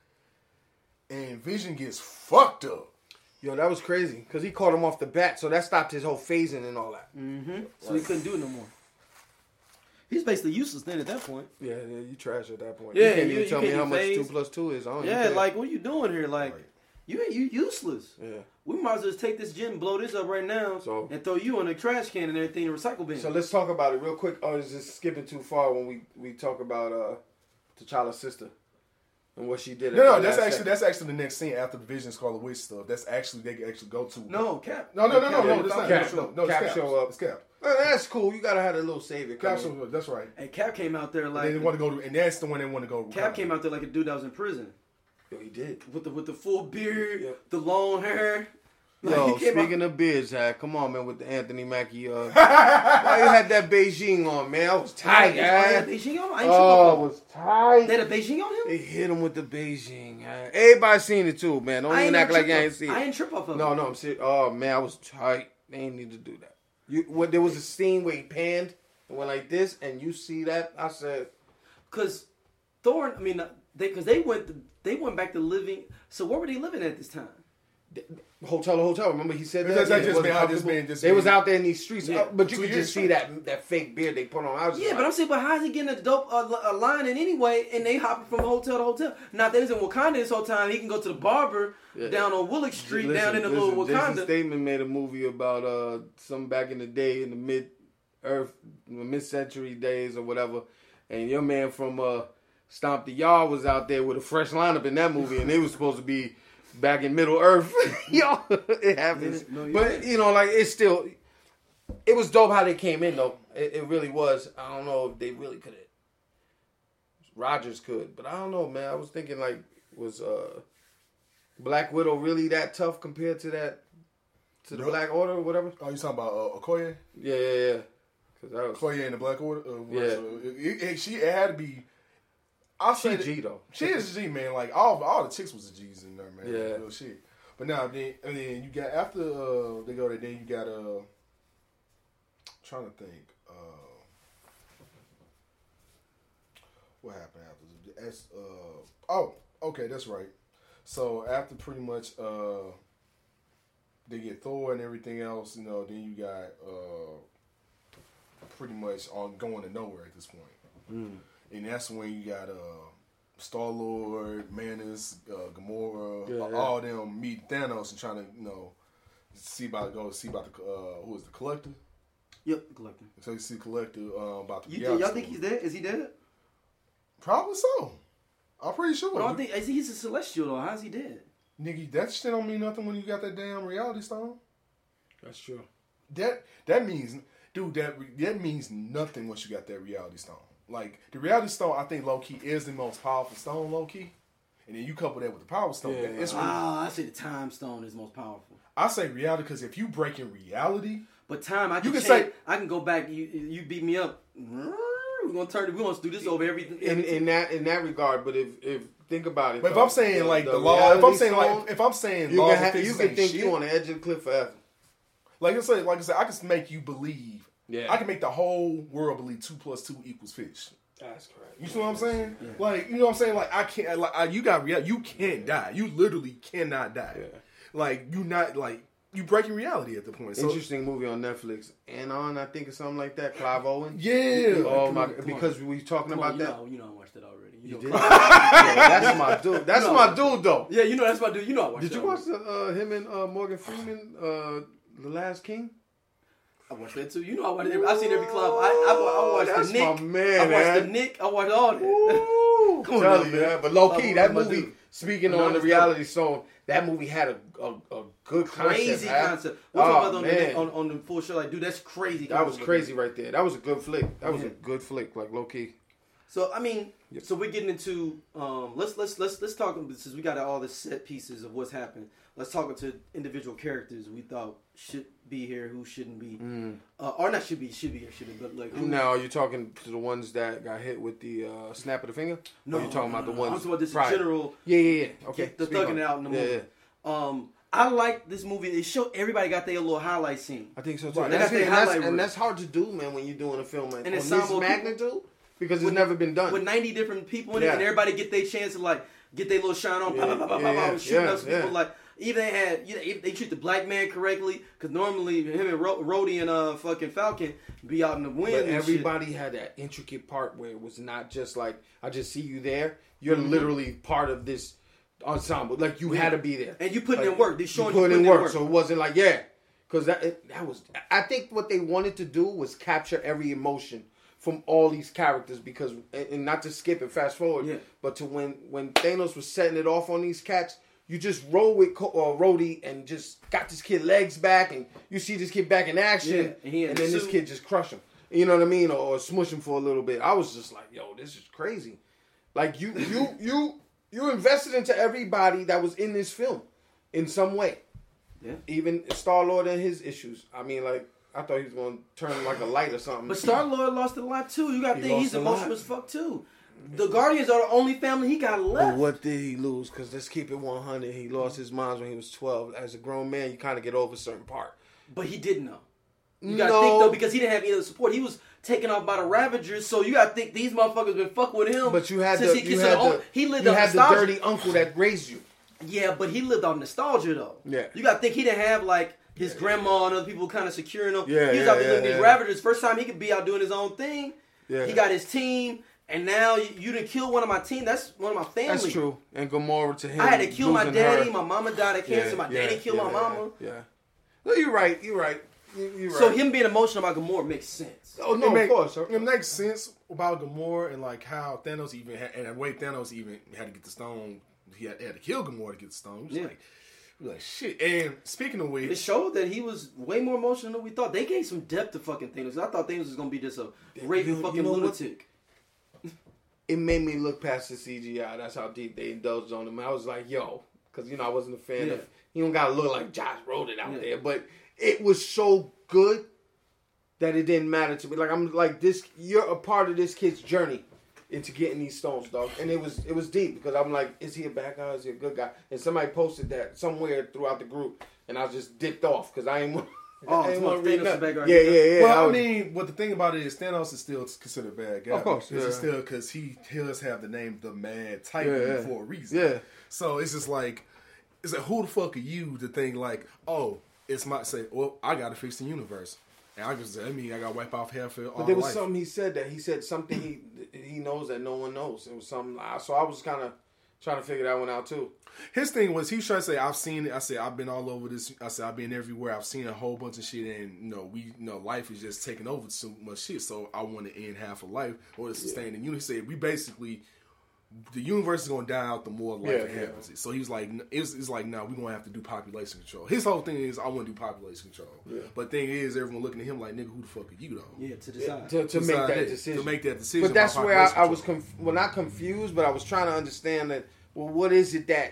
and Vision gets fucked up. Yo, that was crazy because he caught him off the bat, so that stopped his whole phasing and all that. Mm-hmm. So he couldn't do it no more. He's basically useless then at that point. Yeah, yeah, you trash at that point. Yeah, you can't you- even you tell can't me how even much phase. two plus two is. I don't even Yeah, care. like what are you doing here? Like Right. you ain't you useless. yeah. We might as well just take this gym, blow this up right now, So- and throw you in a trash can and everything in a recycle bin. So let's talk about it real quick. Oh, is this skipping too far when we, we talk about uh T'Challa's sister and what she did? at No, no, the that's last actually second? that's actually the next scene after the Vision Scarlet Witch stuff. That's actually they can actually go to. no, Cap. no, no, no, no, Cap- no. That's not Cap. no, no. It's Cap Cap. show up. It's Cap. Well, that's cool. You gotta have a little savior. Cap Come show up. That's right. And Cap came out there They like didn't want to go to, and that's the one they want to go. to. Cap came out there like a dude that was in prison Yo, he did. with the with the full beard, Yep. the long hair. Like, Yo, he came out- speaking of beards, Zach, come on, man, with the Anthony Mackie. Uh, why you had that Beijing on, man? I was tight, Oh, they had man. Beijing on him? I ain't Oh, I tripping. was tight. They had a Beijing on him? They hit him with the Beijing. Uh, Everybody seen it too, man. Don't I even ain't act like you trip ain't off- seen I it. ain't trip off of No, him. no, I'm serious. Oh man, I was tight. They ain't need to do that. You, what? There was a scene where he panned and went like this, and you see that? I said, Because Thor, I mean, they because they went they went back to living. So where were they living at this time? hotel to hotel. Remember he said that? That's like It just wasn't been out- just comfortable. been- just they was been- out there in these streets, Yeah. uh, but you Two could years just see that that fake beard they put on. I was Yeah, just but I'm like, saying, but how's he getting a dope uh, a line in anyway? And they hopping from hotel to hotel. Now that he's in Wakanda this whole time, he can go to the barber Yeah. down on Willock Street, Listen, down in the listen, little Jason Wakanda. Statham made a movie about uh some back in the day in the mid Earth mid century days or whatever, and your man from uh Stomp the Yard was out there with a fresh lineup in that movie, and they was supposed to be back in Middle Earth. Yo, it happens. No, you're but right. you know, like it's still, it was dope how they came in though. It, it really was. I don't know if they really could have. Rogers could, but I don't know, man. I was thinking like was uh Black Widow really that tough compared to that to the Nope. Black Order or whatever? Oh, you talking about uh, Okoye? Yeah, yeah, yeah. Cause that was Okoye in the Black Order. Uh, Yeah. it, it, it- she it had to be. I'll she say that- G though. She is a G, man. Like all all the chicks was the G's in there, man. Yeah. Real shit. But now then, and then you got after uh, they go there, then you got uh, trying to think, uh, what happened after this? Uh, oh, okay, that's right. So after pretty much uh, they get Thor and everything else, you know, then you got uh, pretty much on going to nowhere at this point. Mm. And that's when you got uh, Star Lord, Manus, uh, Gamora, Yeah, uh, yeah. all them meet Thanos and trying to you know see about go see about the uh, who is the Collector. Yep, collector. So you see Collector uh, about the You reality think, y'all think stone. he's dead? Is he dead? Probably so. I'm pretty sure. But I don't think is he- he's a celestial though. How's he dead? Nigga, that shit don't mean nothing when you got that damn reality stone. That's true. That that means, dude, that that means nothing once you got that reality stone. Like the reality stone, I think low key is the most powerful stone, low key. And then you couple that with the power stone. Yeah. It's really, Ah, I say the time stone is most powerful. I say reality because if you break in reality, But time, I can, can change, say- I can go back. You you beat me up. We're gonna turn. We're gonna do this over everything. In in that in that regard, but if if think about it, but if though, I'm saying like the, the law, if I'm reality saying stone, like if I'm saying you law, can, ha- you can think you on the edge of the cliff forever. like I said, like I said, I can make you believe. Yeah. I can make the whole world believe two plus two equals fish. That's correct. You see what I'm saying? Like, you know what I'm saying? Like, I can't, like, I, you got, rea- you can't die. You literally cannot die. Yeah. Like, you not, like, you breaking reality at the point. So, Interesting movie on Netflix. And on, I think it's something like that. Clive Owen. yeah. Oh my! Come on. Because we talking Come on, about you that. know, you know, I watched that already. You, You know, did? Yeah, that's my dude. That's No. my dude, though. Yeah, you know that's my dude. You know I watched. Did that you watch already. the, uh, him and uh, Morgan Freeman, uh, The Last King? I watched that too. You know I watched. Every, I've seen every club. I, I, I watched That's the Nick. my man, I watched man. the Nick. I watched all that. Ooh, Come on, tell now, you, man. man. But low key, Oh, that my movie. dude. Speaking No, on the it's reality stone, that movie had a a, a good Crazy concept. man. concept. We'll Oh, talk about that on the, man. Nick- on, on the full show. Like, dude, that's crazy. That was concept. crazy right there. That was a good flick. That was Yeah. a good flick, like low key. So I mean, Yep. so we're getting into um, let's let's let's let's talk since we got all the set pieces of what's happened. Let's talk to individual characters we thought should be here, who shouldn't be, uh, or not should be, should be or shouldn't, but like who, Now, you're talking to the ones that got hit with the uh, snap of the finger? No, or you talking no, about no, the no. ones I'm talking about this prior? general. Yeah, yeah, yeah. Okay. The speak thugging on it out in the yeah, movie. Yeah. Um, I like this movie. It showed everybody got their little highlight scene. I think so too. Right. And, They that's, got their and, that's, highlight reel. and that's hard to do, man, when you're doing a film like And on it's this ensemble magnitude because it's With- never been done. With ninety different people in it, Yeah. and everybody get their chance to like get their little shine on, Yeah, pop, pop, pop, yeah, pop, pop, yeah, shooting yeah, up some people. yeah. Like, Even they had, you know, they treat the black man correctly, because normally him and Ro- Rhodey and uh fucking Falcon be out in the wind. But and everybody shit. had that intricate part where it was not just like, I just see you there. You're Mm-hmm. literally part of this ensemble. Like, you Yeah. had to be there. And you putting like, in work. They showing you you put putting in work. work. So it wasn't like, yeah. Because that, it, that was, I think what they wanted to do was capture every emotion from all these characters, because, and not to skip and fast forward, Yeah. but to when, when Thanos was setting it off on these cats, you just roll with Co- uh, Rhodey and just got this kid legs back, and you see this kid back in action, Yeah, and he in and the then this suit. kid just crush him. You know what I mean? Or, or smush him for a little bit. I was just like, yo, this is crazy. Like, you, you, you, you invested into everybody that was in this film in some way. Yeah. Even Star-Lord and his issues. I mean, like, I thought he was going to turn like a light or something. But Star-Lord lost a lot, too. You got to He think lost he's a emotional lot. as fuck, too. The Guardians are the only family he got left. But what did he lose? Because let's keep it one hundred. He lost his mind when he was twelve. As a grown man, you kind of get over a certain part. But he didn't know. You gotta No. think though, because he didn't have any other support. He was taken off by the Ravagers, so you gotta think these motherfuckers been fucking with him. But you had since the, he, you so had the only- the, he lived you on had the nostalgia. dirty uncle that raised you. Yeah, but he lived on nostalgia though. Yeah. You gotta think he didn't have like his grandma and other people kind of securing him. Yeah, he was yeah, out there yeah, looking at yeah. these Ravagers. First time he could be out doing his own thing. Yeah. He got his team, and now you, you didn't kill one of my team. That's one of my family. That's true. And Gamora to him. I had to kill my losing daddy. her. My mama died of cancer. Yeah, my yeah, daddy killed yeah, my mama. Yeah. No, you're right. You're right. You- You're right. So him being emotional about Gamora makes sense. Oh, no, it of make- course. It makes sense about Gamora and like how Thanos even had, and the way Thanos even had to get the stone. He had, had to kill Gamora to get the stone. He was Yeah. like, he was like shit. And speaking of It which, showed that he was way more emotional than we thought. They gave some depth to fucking Thanos. I thought Thanos was gonna be just a raving You- you fucking know what? lunatic. It made me look past the C G I. That's how deep they indulged on him. I was like, yo, because, you know, I wasn't a fan Yeah. of, he don't got to look like Josh Brolin out Yeah. there. But it was so good that it didn't matter to me. Like, I'm like, this, you're a part of this kid's journey into getting these stones, dog. And it was it was deep because I'm like, is he a bad guy or is he a good guy? And somebody posted that somewhere throughout the group, and I just dipped off because I ain't want Oh, I ain't so want to read Thanos nothing. the bad guy. Yeah, yeah, yeah. well, I, was- mean, but the thing about it is Thanos is still considered a bad guy. Of course, because yeah. he's still because he does have the name the Mad Titan Yeah, yeah. for a reason. Yeah. So it's just like, it's like, who the fuck are you to think like, oh, it's my say, well, I gotta fix the universe, and I just, I mean, I gotta wipe off half of all But there was life. something he said that he said something he he knows that no one knows. It was something. So I was kind of trying to figure that one out too. His thing was he was trying to say, I've seen it. I said, I've been all over this. I said, I've been everywhere. I've seen a whole bunch of shit, and you know, we, you know, life is just taking over so much shit. So I want to end half of life or to sustain the universe. He said, we basically, the universe is gonna die out the more life Yeah, it yeah. happens. So he was like, it's, it's like, no, we're gonna have to do population control. His whole thing is, I want to do population control. Yeah. But thing is, everyone looking at him like, nigga, who the fuck are you though? Yeah, to decide. To, to Decide make that that. decision. To make that decision. But that's about where I, I population was control. conf- well, not confused, but I was trying to understand that. Well, what is it that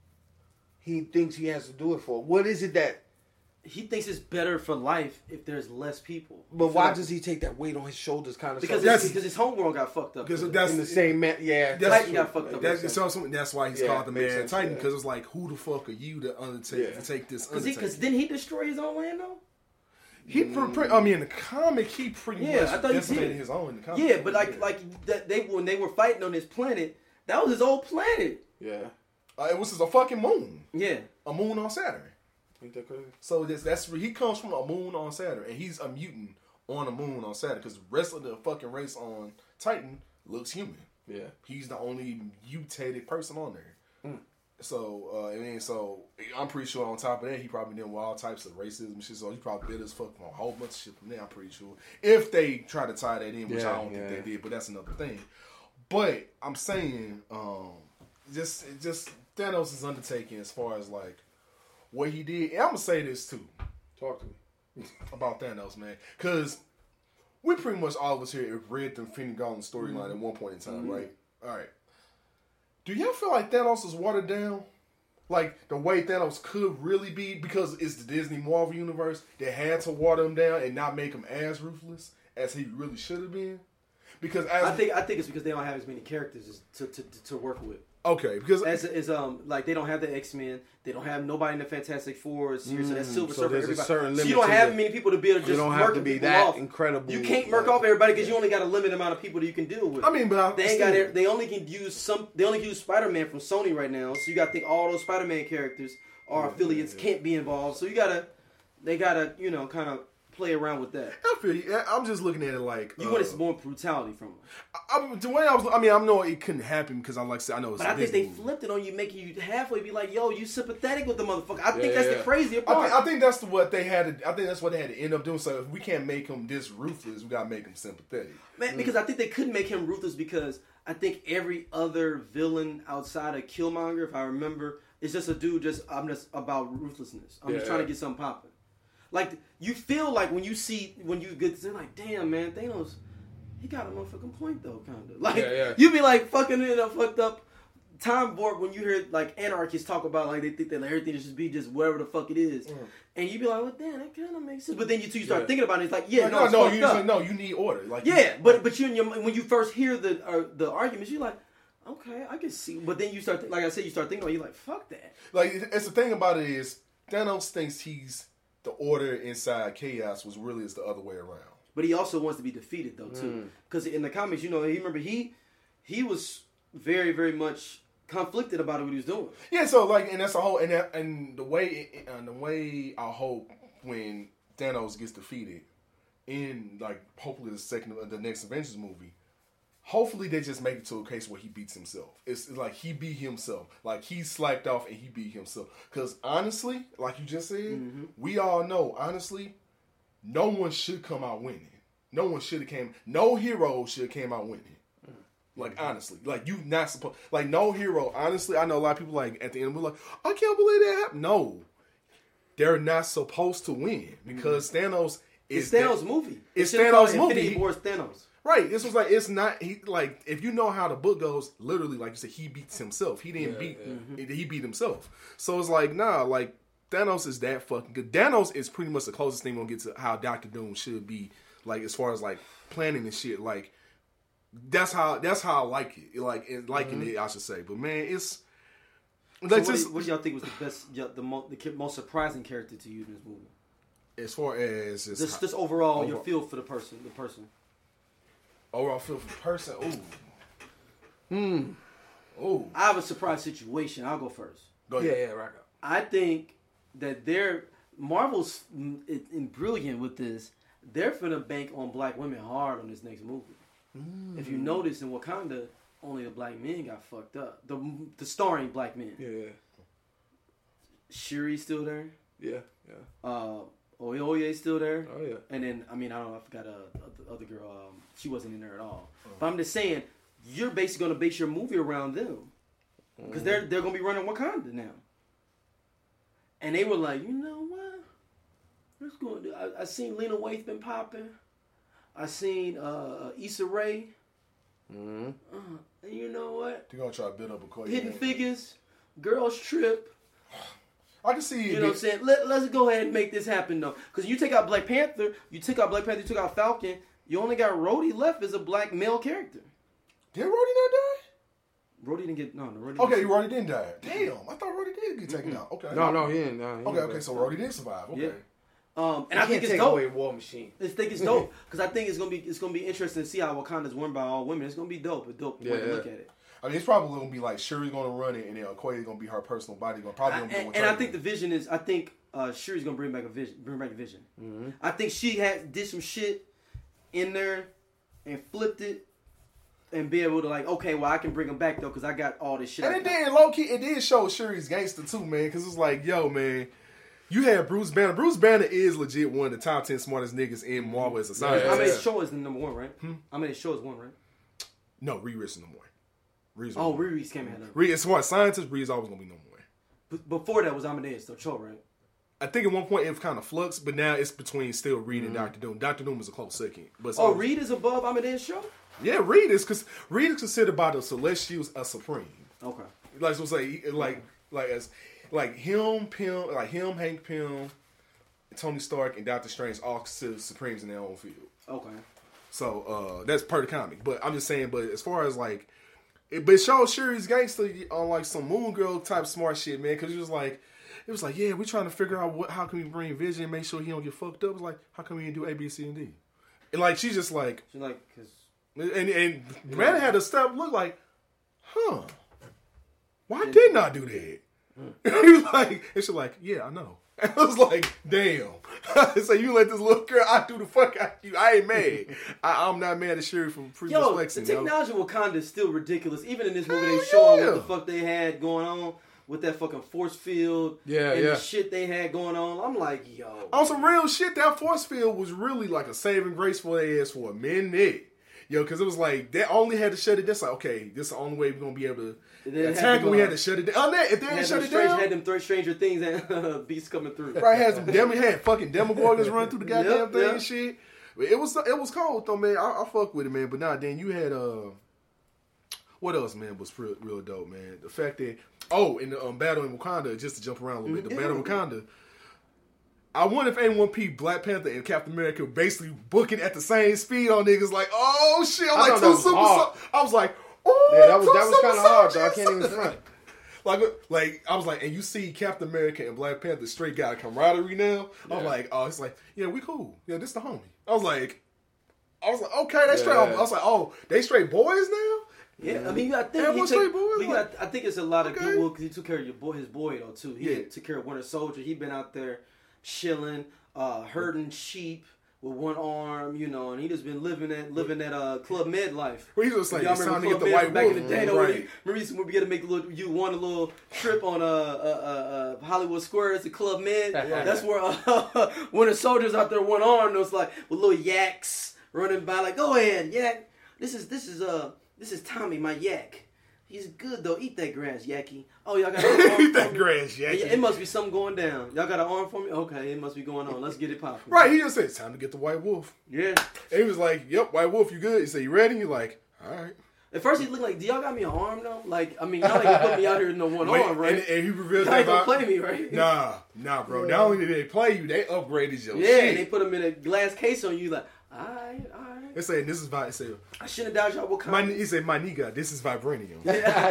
he thinks he has to do it for? What is it that? He thinks it's better for life if there's less people. But So why like- does he take that weight on his shoulders? Kind of Because so- That's- it's, because his homeworld got fucked up. Because too. that's in the same man. Yeah, That's Titan got fucked up. That's, so, so, that's why he's Yeah, called the makes Mad sense, Titan, yeah. because it's like, who the fuck are you to undertake Yeah. to take this Because he, undertaking? because didn't he destroy his own land though? He, pre- pre- I mean, in the comic, he pretty Yeah, much I thought he decimated did. his own. In the comic. Yeah, but like like that they when they were fighting on this planet, that was his old planet. yeah. uh, it was just a fucking moon, Yeah. a moon on Saturn. Ain't that crazy? So that's, that's where he comes from, a moon on Saturn, and he's a mutant on a moon on Saturn. Because the rest of the fucking race on Titan looks human. Yeah. He's the only mutated person on there. Mm. So, uh, I mean, so I'm pretty sure on top of that, he probably did all types of racism and shit. So he probably bit as fuck from a whole bunch of shit from there. I'm pretty sure if they try to tie that in, which Yeah, I don't yeah. think they did, but that's another thing. But I'm saying, um, just just Thanos' undertaking as far as like what he did. And I'm gonna say this too Talk to me. about Thanos, man, because we pretty much all of us here have read the Infinity Gauntlet storyline Mm-hmm. at one point in time, right? All right. Do y'all feel like Thanos is watered down? Like the way Thanos could really be, because it's the Disney Marvel universe that had to water him down and not make him as ruthless as he really should have been. Because as I think I think it's because they don't have as many characters as, to, to to work with. okay, because As is um like they don't have the X-Men, they don't have nobody in the Fantastic Four series, so that's Silver so Surfer. there's a Everybody. certain So limit you don't to have the- many people to be able to You just don't have murk to be people that off. incredible. You can't murk like- off everybody because you only got a limited amount of people that you can deal with. I mean, but I, They ain't got. still- it- They only can use some. They only can use Spider-Man from Sony right now. So you got to think all those Spider-Man characters our affiliates can't be involved. So you gotta, they gotta, you know, kind of play around with that. I feel you. I'm just looking at it like You uh, wanted some more brutality from them. I, I, the way I was, I mean, I know it couldn't happen because I like I said, I know it's. But I think they movie. flipped it on you, making you halfway be like, "Yo, you sympathetic with the motherfucker." I think Yeah, that's yeah. the crazier I part. think, I think that's the, what they had to. I think that's what they had to end up doing. So if we can't make him this ruthless, we gotta make him sympathetic. Man, because I think they couldn't make him ruthless because I think every other villain outside of Killmonger, if I remember, is just a dude. Just I'm just about ruthlessness. I'm Yeah, just trying yeah. to get something popping. Like you feel like when you see when you get, they're like, damn man, Thanos, he got a motherfucking point though, kind of. Like Yeah, yeah. you be like fucking in a fucked up time warp when you hear like anarchists talk about like they think that like, everything should be just whatever the fuck it is, Mm. and you be like, well damn, that kind of makes sense. But then you two you start Yeah. thinking about it, it's like yeah, Like, no, no, it's no, fucked you up. like, no, you need order. Like Yeah, you, but but you in your when you first hear the uh, the arguments, you're like, okay, I can see. But then you start, like I said, you start thinking about, it, you're like, fuck that. like it's the thing about it is Thanos thinks he's the order inside chaos was really is the other way around. But he also wants to be defeated though Mm. too, because in the comics, you know, he remember he he was very very much conflicted about what he was doing. Yeah, so like, and that's a whole, and that, and the way, and the way I hope when Thanos gets defeated in like hopefully the second, the next Avengers movie, hopefully they just make it to a case where he beats himself. It's, it's like he beat himself, like he slacked off and he beat himself. Because honestly, like you just said, Mm-hmm. we all know honestly, no one should come out winning. No one should have came. No hero should have came out winning. Like honestly, like you not supposed, like no hero. Honestly, I know a lot of people like at the end we're like, I can't believe that happened. No, they're not supposed to win because Thanos is It's Thanos' that- movie. It's They should've called Thanos' it movie. Infinity War's Thanos. Right. This was like it's not he like if you know how the book goes, literally like you said, he beats himself. He didn't Yeah, beat yeah. he beat himself. So it's like nah, like Thanos is that fucking good. Thanos is pretty much the closest thing we'll get to how Doctor Doom should be, like as far as like planning and shit. Like that's how that's how I like it. Like and liking Mm-hmm. it, I should say. But man, it's So like what, just do, what do y'all think was the best, yeah, the, mo- the ki- most surprising character to you in this movie? as far as just, Just, just overall, your Over- feel for the person, the person. overall feel for the person. Ooh, Hmm. ooh. I have a surprise situation. I'll go first. Go Yeah, ahead. yeah, rock up. I think that they're Marvel's mm, in, in brilliant with this. They're finna bank on black women hard on this next movie. If you notice in Wakanda, only the black men got fucked up. The the starring black men. Yeah, yeah, Shuri's still there. yeah, yeah. Uh, Oyoye's still there. Oh yeah. And then I mean I don't know. I forgot uh, the other girl. Um, she wasn't in there at all. But I'm just saying, you're basically gonna base your movie around them because they're they're gonna be running Wakanda now. And they were like, you know what? Let's go. do- I, I seen Lena Waithe been popping. I seen uh, Issa Rae. Mm-hmm. Uh, and you know what? They're gonna try to build up a court. Hidden Figures, Girls Trip. I can see You know what I'm saying? Let, let's go ahead and make this happen, though. Because you take out Black Panther, you took out Black Panther, you took out Falcon, you only got Rhodey left as a black male character. Did Rhodey not die? Rhodey didn't get, no, no, Rhodey Okay, didn't- Rhodey didn't die. Damn, I thought Rhodey did get taken out. Okay. No, no, he didn't. No, he Okay, didn't. okay, so Rhodey did survive. Okay. Yeah. Um, and I I think can't it's take dope. away War Machine. I think it's dope because I think it's gonna be it's gonna be interesting to see how Wakanda's won by all women. It's gonna be dope, a dope way Yeah, to yeah. look at it. I mean, it's probably gonna be like Shuri's gonna run it, and then Okoye's gonna be her personal body. Gonna probably I- gonna be and, and I think the vision is I think uh, Shuri's gonna bring back a vision, bring back a vision. Mm-hmm. I think she had did some shit in there and flipped it and be able to like, okay, well I can bring him back though because I got all this shit. and I it got. did low key. It did show Shuri's gangster too, man. Because it's like, yo, man, you had Bruce Banner. Bruce Banner is legit one of the top ten smartest niggas in Marvel as a scientist. Yeah, I mean, yeah. his show is the number one, right? Hmm? I mean, his show is one, right? No, Reed is number one. Reed's Oh, number one. Riri's came out. Reed is smart scientist. Reed's always gonna be number one. B- before that was Amadeus, though, Cho, right? I think at one point it was kind of flux, but now it's between still Reed and Doctor Doom. Doctor Doom is a close second. But it's Oh, always- Reed is above Amadeus' show. Yeah, Reed is because Reed is considered by the Celestials a supreme. Okay. Like so, say like like as like him, Pym, like him, Hank Pym, Tony Stark, and Doctor Strange all considered supremes in their own field. Okay. So uh, that's per the comic. But I'm just saying. But as far as like, it, but it shows Shuri's gangster on like some Moon Girl type smart shit, man. Because it was like, it was like, yeah, we're trying to figure out what how can we bring Vision and make sure he don't get fucked up. It's like, how can we do A, B, C, and D? And like she's just like, She's like, because and and Brandon had to step look like, huh? Why didn't I do that? Mm. He was like, and she's like, yeah, I know. And I was like, damn. So you let this little girl, I do the fuck out you. I ain't mad. I, I'm not mad at Shuri for previous Yo, flexing. the technology yo. of Wakanda is still ridiculous. Even in this movie, Hell they showing yeah. what the fuck they had going on with that fucking force field. Yeah, and yeah. the shit they had going on. I'm like, yo. On some real shit, that force field was really like a saving grace for their ass for a minute. Yo, because it was like, they only had to shut it down. It's like, okay, this is the only way we're going to be able to attack, and we had to shut it down. Oh, if they didn't shut it strange, down, had them three Stranger Things and beasts coming through. right? Had some demo, had fucking Demogorgons running through the goddamn Yep, thing yep. and shit. But it was it was cold though, man. I, I fuck with it, man. But nah, then you had uh, what else, man? Was real, real dope, man. The fact that oh, in the um, battle in Wakanda, just to jump around a little bit, the Yeah. battle in Wakanda. I wonder if A one P, Black Panther, and Captain America were basically booking at the same speed on niggas. Like, oh shit! I'm I like thought two that was super. hard. So- I was like, oh, Yeah, that was two that was super kind of hard, though. I soldiers. can't even front. Like, like I was like, and you see Captain America and Black Panther straight got a camaraderie now. I was Yeah. like, oh, it's like, yeah, we cool. Yeah, this the homie. I was like, I was like, okay, they straight. Yeah. I was like, oh, they straight boys now. Yeah, I mean, you got to Yeah, think. he what's take- straight boys we like? got, I think it's a lot of Okay. goodwill because he took care of your boy, his boy though too. He Yeah. had- took care of Winter Soldier. He been out there chilling, uh, herding sheep with one arm, you know, and he just been living that living that uh Club Med life. Well, he was like, Y'all it's time to remember get the Club white Med back wolf. in the day? Though, when Right. he- remember when we get to make a little, you won a little trip on uh, uh, uh, Hollywood Square as the Club Med. That's where uh, Winter Soldier's out there one arm. And it was like with little yaks running by, like, go ahead, yak. This is this is uh this is Tommy, my yak. He's good though. Eat that grass, Yaki. Oh, y'all got an arm Eat that for me? grass, Yeah, Yaki. it must be something going down. Y'all got an arm for me? Okay, it must be going on. Let's get it popping. Right, he just said, it's time to get the white wolf. Yeah. And he was like, yep, white wolf, you good? He said, you ready? You're like, all right. At first he looked like, do y'all got me an arm though? Like, I mean, y'all ain't gonna put me out here in no one Wait, arm, right? and, and he revealed Y'all that ain't gonna about- play me, right? Nah, nah, bro. Not only did they play you, they upgraded your Yeah, shit. and they put him in a glass case on you, like, alright, alright. They said, this is vi- they said, I shouldn't have doubted y'all. What my, kind? he said, my nigga, this is vibranium.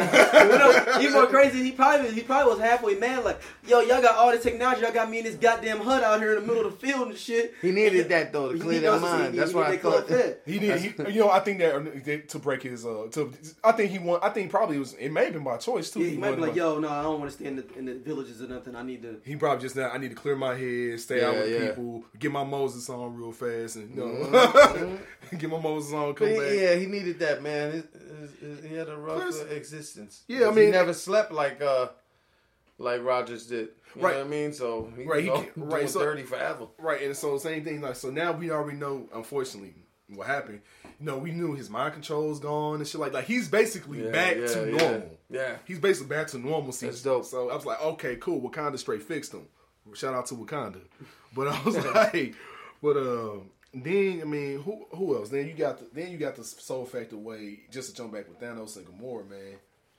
Yeah. Even more crazy, he probably he probably was halfway mad, like, yo, y'all got all the technology, y'all got me in this goddamn hut out here in the middle of the field and shit. He needed that though to He clear knows that he- mind. he- That's he what I need that club thought. fit. He did. He, you know, I think that that to break his. Uh, to I think he won. I think probably it was. It may have been by choice too. Yeah, he might be wanted like, to- yo, no, I don't want to stay in the, in the villages or nothing. I need to. He probably just now. I need to clear my head, stay out Yeah, with yeah. people, get my Moses on real fast, and you know, Mm-hmm. get my Moses on, But come he- back. yeah, he needed that, man. His- his- his- he had a rough Plus- uh, existence. Yeah, I 'Cause mean- he never slept like uh like Rogers did. You Right. know what I mean? So he Right, he was can- doing right, so- dirty forever. Right, and so same thing. Like, so now we already know, unfortunately, what happened. You know, we knew his mind control is gone and shit like like he's basically Yeah, back yeah, to yeah. normal. Yeah. He's basically back to normalcy. That's dope. So I was like, okay, cool. Wakanda straight fixed him. Shout out to Wakanda. But I was like, but uh, then I mean, who who else? Then you got the then you got the Soul Factor way. Just to jump back with Thanos and Gamora, man.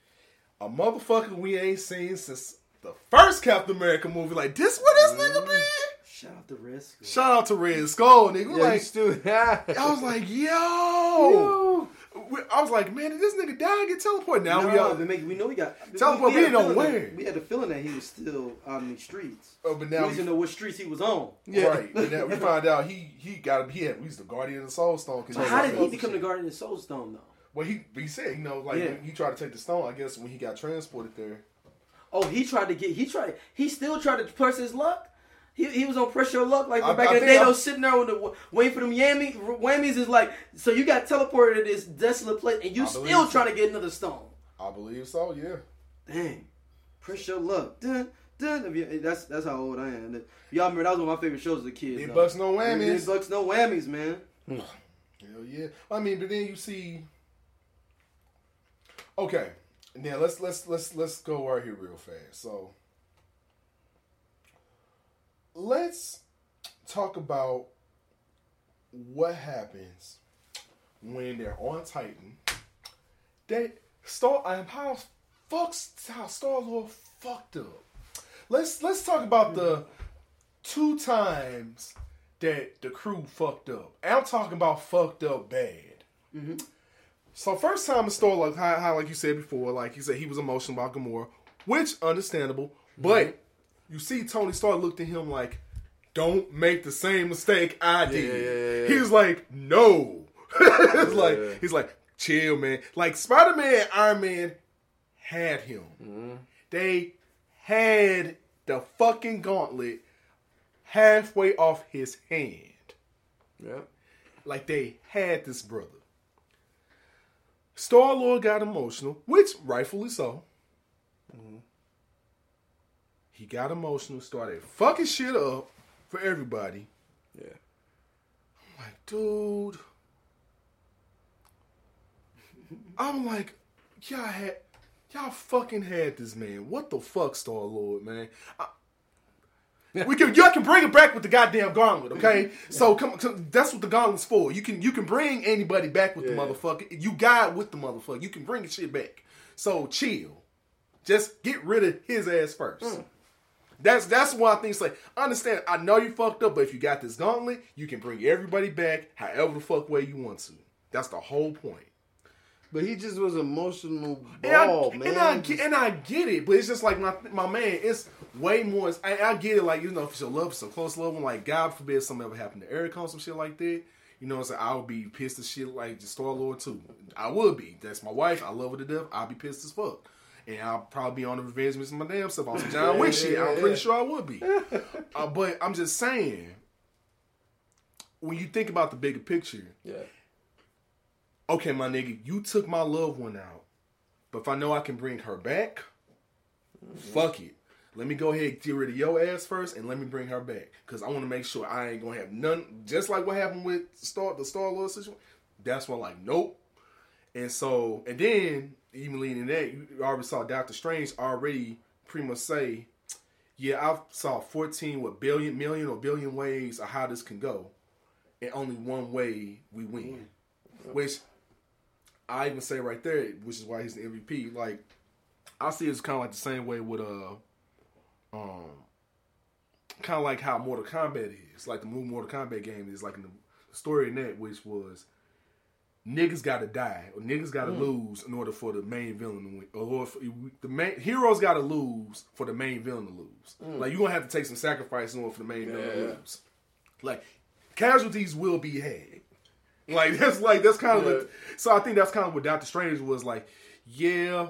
A motherfucker we ain't seen since the first Captain America movie. Like this, what this nigga man? Shout out to Risk. Shout out to Red Skull, nigga. Yeah, like, he's still. I was like, yo. I was like, man, did this nigga die and get teleported? Now we No, all. we, make, we know we got. Teleport, we, we had didn't a know feeling where. that- We had the feeling that he was still out in the streets. Oh, but We now, didn't know what streets he was on. Yeah. right? But now we find out he he got he had he's the guardian of the Soul Stone. 'Cause So he how was did he supposed become to- the guardian of Soul Stone though? Well, he he said, you know, like Yeah. he tried to take the stone. I guess when he got transported there. Oh, he tried to get. He tried. He still tried to press his luck. He, he was on press your luck like I- back I in the think day. I- Those sitting there with the, waiting for them yammy whammies is like. So you got teleported to this desolate place and you I believe still so. trying to get another stone. I believe so. Yeah. Dang, press your luck. Dun, dun. If you- That's that's how old I am. Y'all remember that was one of my favorite shows as a kid. Big though. bucks, no Big whammies. bucks, no whammies, man. Hell yeah. I mean, but then you see. Okay, now let's let's let's let's go right here real fast. So let's talk about what happens when they're on Titan. They Star and how fucks how Star Lord fucked up. Let's let's talk about the two times that the crew fucked up. And I'm talking about fucked up bad. Mm-hmm. So first time in Star, like how, how like you said before, like you said he was emotional about Gamora, which understandable. But you see Tony Stark looked at him like, "Don't make the same mistake I did." Yeah, yeah, yeah. He was like, "No." It's like Yeah. he's like, "Chill, man." Like Spider-Man and Iron Man had him. Mm-hmm. They had the fucking gauntlet halfway off his hand. Yeah. Like they had this brother. Star-Lord got emotional, which rightfully so. Mm-hmm. He got emotional, started fucking shit up for everybody. Yeah. I'm like, dude. I'm like, y'all had, y'all fucking had this man. What the fuck, Star-Lord, man? I, we can, y'all can bring it back with the goddamn gauntlet, okay? Yeah. So come, come, that's what the gauntlet's for. You can, you can bring anybody back with yeah. the motherfucker. You guide with the motherfucker. You can bring the shit back. So chill. Just get rid of his ass first. Mm. That's that's why I think it's like, I understand, I know you fucked up, but if you got this gauntlet, you can bring everybody back however the fuck way you want to. That's the whole point. But he just was emotional and ball, I, man. And I, get, and I get it, but it's just like, my my man, it's way more, I, I get it, like, you know, if it's your love, it's a close love, and like, God forbid something ever happened to Eric on some shit like that, you know what I'm saying, I would be pissed as shit like the Star-Lord too. I would be. That's my wife, I love her to death, I'll be pissed as fuck. And I'll probably be on the revenge mission my damn self on some John Wick shit. I'm pretty sure I would be. uh, but I'm just saying, when you think about the bigger picture, yeah. Okay, my nigga, you took my loved one out, but if I know I can bring her back, mm-hmm. fuck it. Let me go ahead and get rid of your ass first, and let me bring her back, because I want to make sure I ain't gonna have none. Just like what happened with Star, the Star-Lord situation. That's why, like, nope. And so, and then even leading that, you already saw Doctor Strange already pretty much say, yeah, I saw fourteen what billion, million or billion ways of how this can go, and only one way we win, mm-hmm. which. I even say right there, which is why he's the M V P. Like, I see it's kind of like the same way with uh, um, kind of like how Mortal Kombat is, like the new Mortal Kombat game is, like in the story in that, which was niggas got to die or niggas got to mm. lose in order for the main villain to win, or for, the main heroes got to lose for the main villain to lose. Mm. Like, you are gonna have to take some sacrifice in order for the main yeah. villain to lose. Like, casualties will be had. Like, that's like, that's kind of yeah. like, so I think that's kind of what Doctor Strange was like, yeah,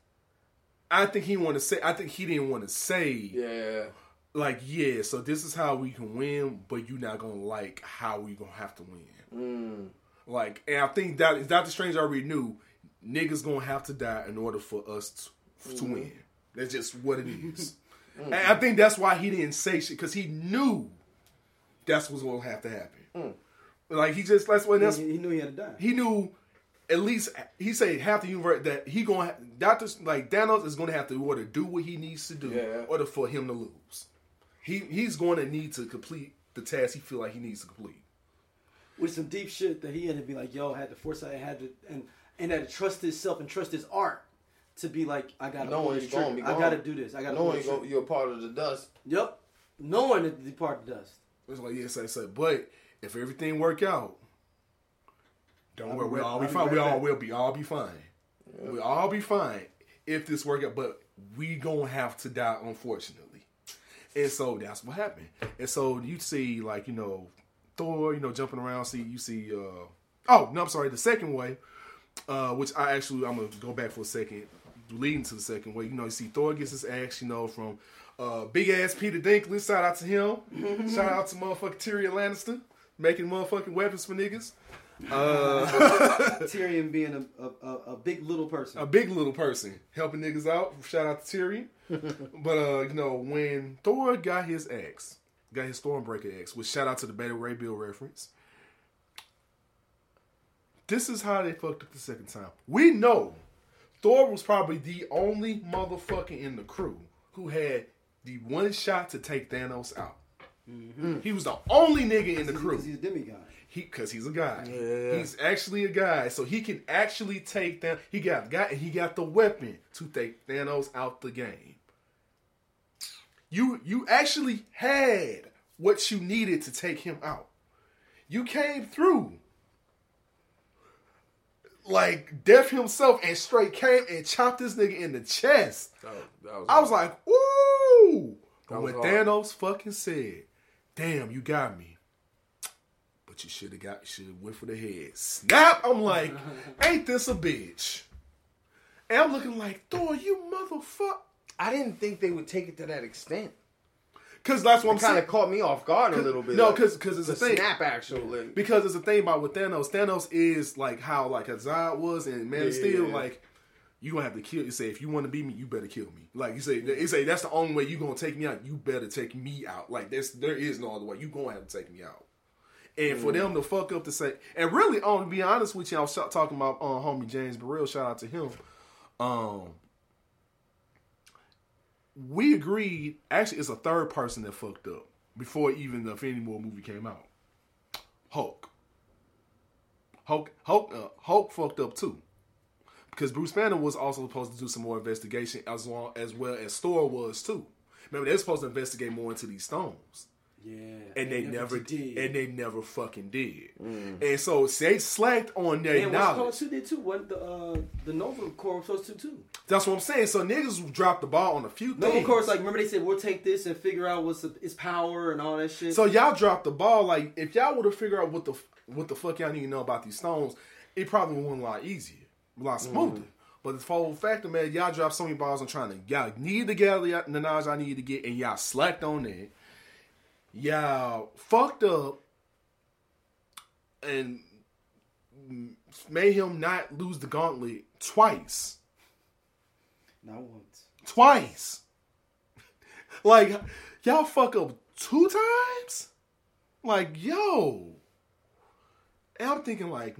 I think he wanted to say, I think he didn't want to say, yeah, like, yeah, so this is how we can win, but you're not going to like how we going to have to win. Mm. Like, and I think that Doctor Strange already knew niggas going to have to die in order for us to, to mm. win. That's just what it is. mm. And I think that's why he didn't say shit, because he knew that's what's going to have to happen. Mm. Like, he just, that's what, that's, he, he knew he had to die. He knew, at least, he said half the universe, that he gonna, Doctor, like, Thanos is gonna have to order do what he needs to do yeah. in order for him to lose. He He's going to need to complete the task he feel like he needs to complete. With some deep shit that he had to be like, yo, had the foresight, had to, and, and had to trust himself and trust his art to be like, I gotta no pull this trigger. I gotta do this. I gotta no one go, you're a part of the dust. Yep. No one is part of the dust. It's like, yes, I said, but if everything work out, don't I'll worry, we'll all be fine. We all will be all be fine. Yeah. We'll all be fine if this work out, but we gonna have to die, unfortunately. And so that's what happened. And so you see, like, you know, Thor, you know, jumping around. See, you see. Uh, oh no, I'm sorry. The second way, uh, which I actually I'm gonna go back for a second, leading to the second way. You know, you see Thor gets his axe, you know, from uh, big ass Peter Dinklage. Shout out to him. Shout out to motherfucking Tyrion Lannister making motherfucking weapons for niggas. Uh, Tyrion being a, a, a big little person. A big little person. Helping niggas out. Shout out to Tyrion. But, uh, you know, when Thor got his axe, got his Stormbreaker axe, which shout out to the Beta Ray Bill reference, this is how they fucked up the second time. We know Thor was probably the only motherfucker in the crew who had the one shot to take Thanos out. Mm-hmm. He was the only nigga in the crew. Because he's a demigod. He, cause he's a guy. Yeah. He's actually a guy, so he can actually take Thanos. He got got he got the weapon to take Thanos out the game. You you actually had what you needed to take him out. You came through like Death himself and straight came and chopped this nigga in the chest. That was, that was I was like, ooh. That when was hard. Thanos fucking said, "Damn, you got me." But you should have got, should have went for the head. Snap! I'm like, ain't this a bitch? And I'm looking like, Thor, you motherfucker. I didn't think they would take it to that extent. Because that's what It I'm kind saying. of caught me off guard a little bit. No, like, because because it's the a thing. snap actually. Because it's a thing about with Thanos. Thanos is like how like Azad was in Man Yeah, of Steel. yeah, yeah. Like you gonna have to kill. You say if you want to beat me, you better kill me. Like you say, you say that's the only way you gonna take me out. You better take me out. Like there's there is no other way. You gonna have to take me out. And for them to fuck up to say, and really, um, to be honest with you, I was talking about um, homie James Burrell. Shout out to him. Um, we agreed. Actually, it's a third person that fucked up before even the Infinity War movie came out. Hulk. Hulk. Hulk. Uh, Hulk fucked up too, because Bruce Banner was also supposed to do some more investigation as long as well as Thor was too. Remember, they were supposed to investigate more into these stones. Yeah, And they, never never did. and they never fucking did. And so they slacked on their And knowledge. what's two did too? What the uh, the Nova Corps was supposed to too? That's what I'm saying. So niggas dropped the ball on a few Nova things. Corps, like remember they said we'll take this and figure out what's the, its power and all that shit. So y'all dropped the ball. Like if y'all would have figured out what the what the fuck y'all need to know about these stones, it probably would have went a lot easier, a lot smoother. Mm. But the whole fact of man, y'all dropped so many balls on trying to y'all need to gather the knowledge I need to get, and y'all slacked on that. Y'all fucked up and made him not lose the gauntlet twice. Not once. Twice. Like, y'all fuck up two times? Like, yo. And I'm thinking like,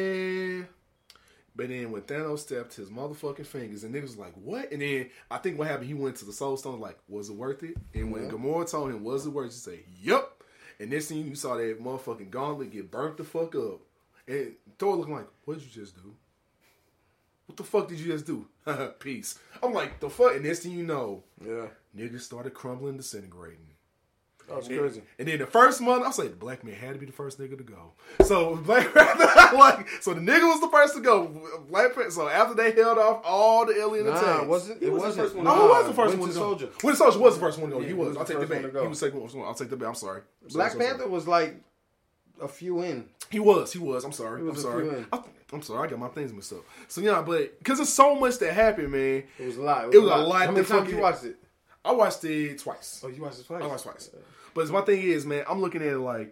man. But then when Thanos stepped his motherfucking fingers and niggas was like, what? And then I think what happened, he went to the Soul Stone like, was it worth it? And when mm-hmm. Gamora told him, was it worth it? He said, yup. And next thing you saw that motherfucking gauntlet get burnt the fuck up. And Thor looking like, what did you just do? What the fuck did you just do? Peace. I'm like, the fuck? And next thing you know, yeah, niggas started crumbling, disintegrating. That was and, crazy. And then the first month, I was like, the black man had to be the first nigga to go. So Black like, so the nigga was the first to go. Black Panther. So after they held off all the alien nah, attacks, was it? It was the first one. No, nah, he was the first Winter one to go. Soldier. Winter Soldier was the first one to go. Yeah, he was. was I'll the take the first one back. to go. He was the second one. I'll take the back. I'm sorry. Black sorry, Panther sorry. was like a few in. He was. He was. I'm sorry. He I'm was a sorry. few in. I, I'm sorry. I got my things mixed up. So yeah, but because there's so much that happened, man. It was a lot. It was, it was a lot. a lot. How many that times fucking- you watched it? I watched it twice. Oh, you watched it twice? I watched it twice. But my thing is, man, I'm looking at it like,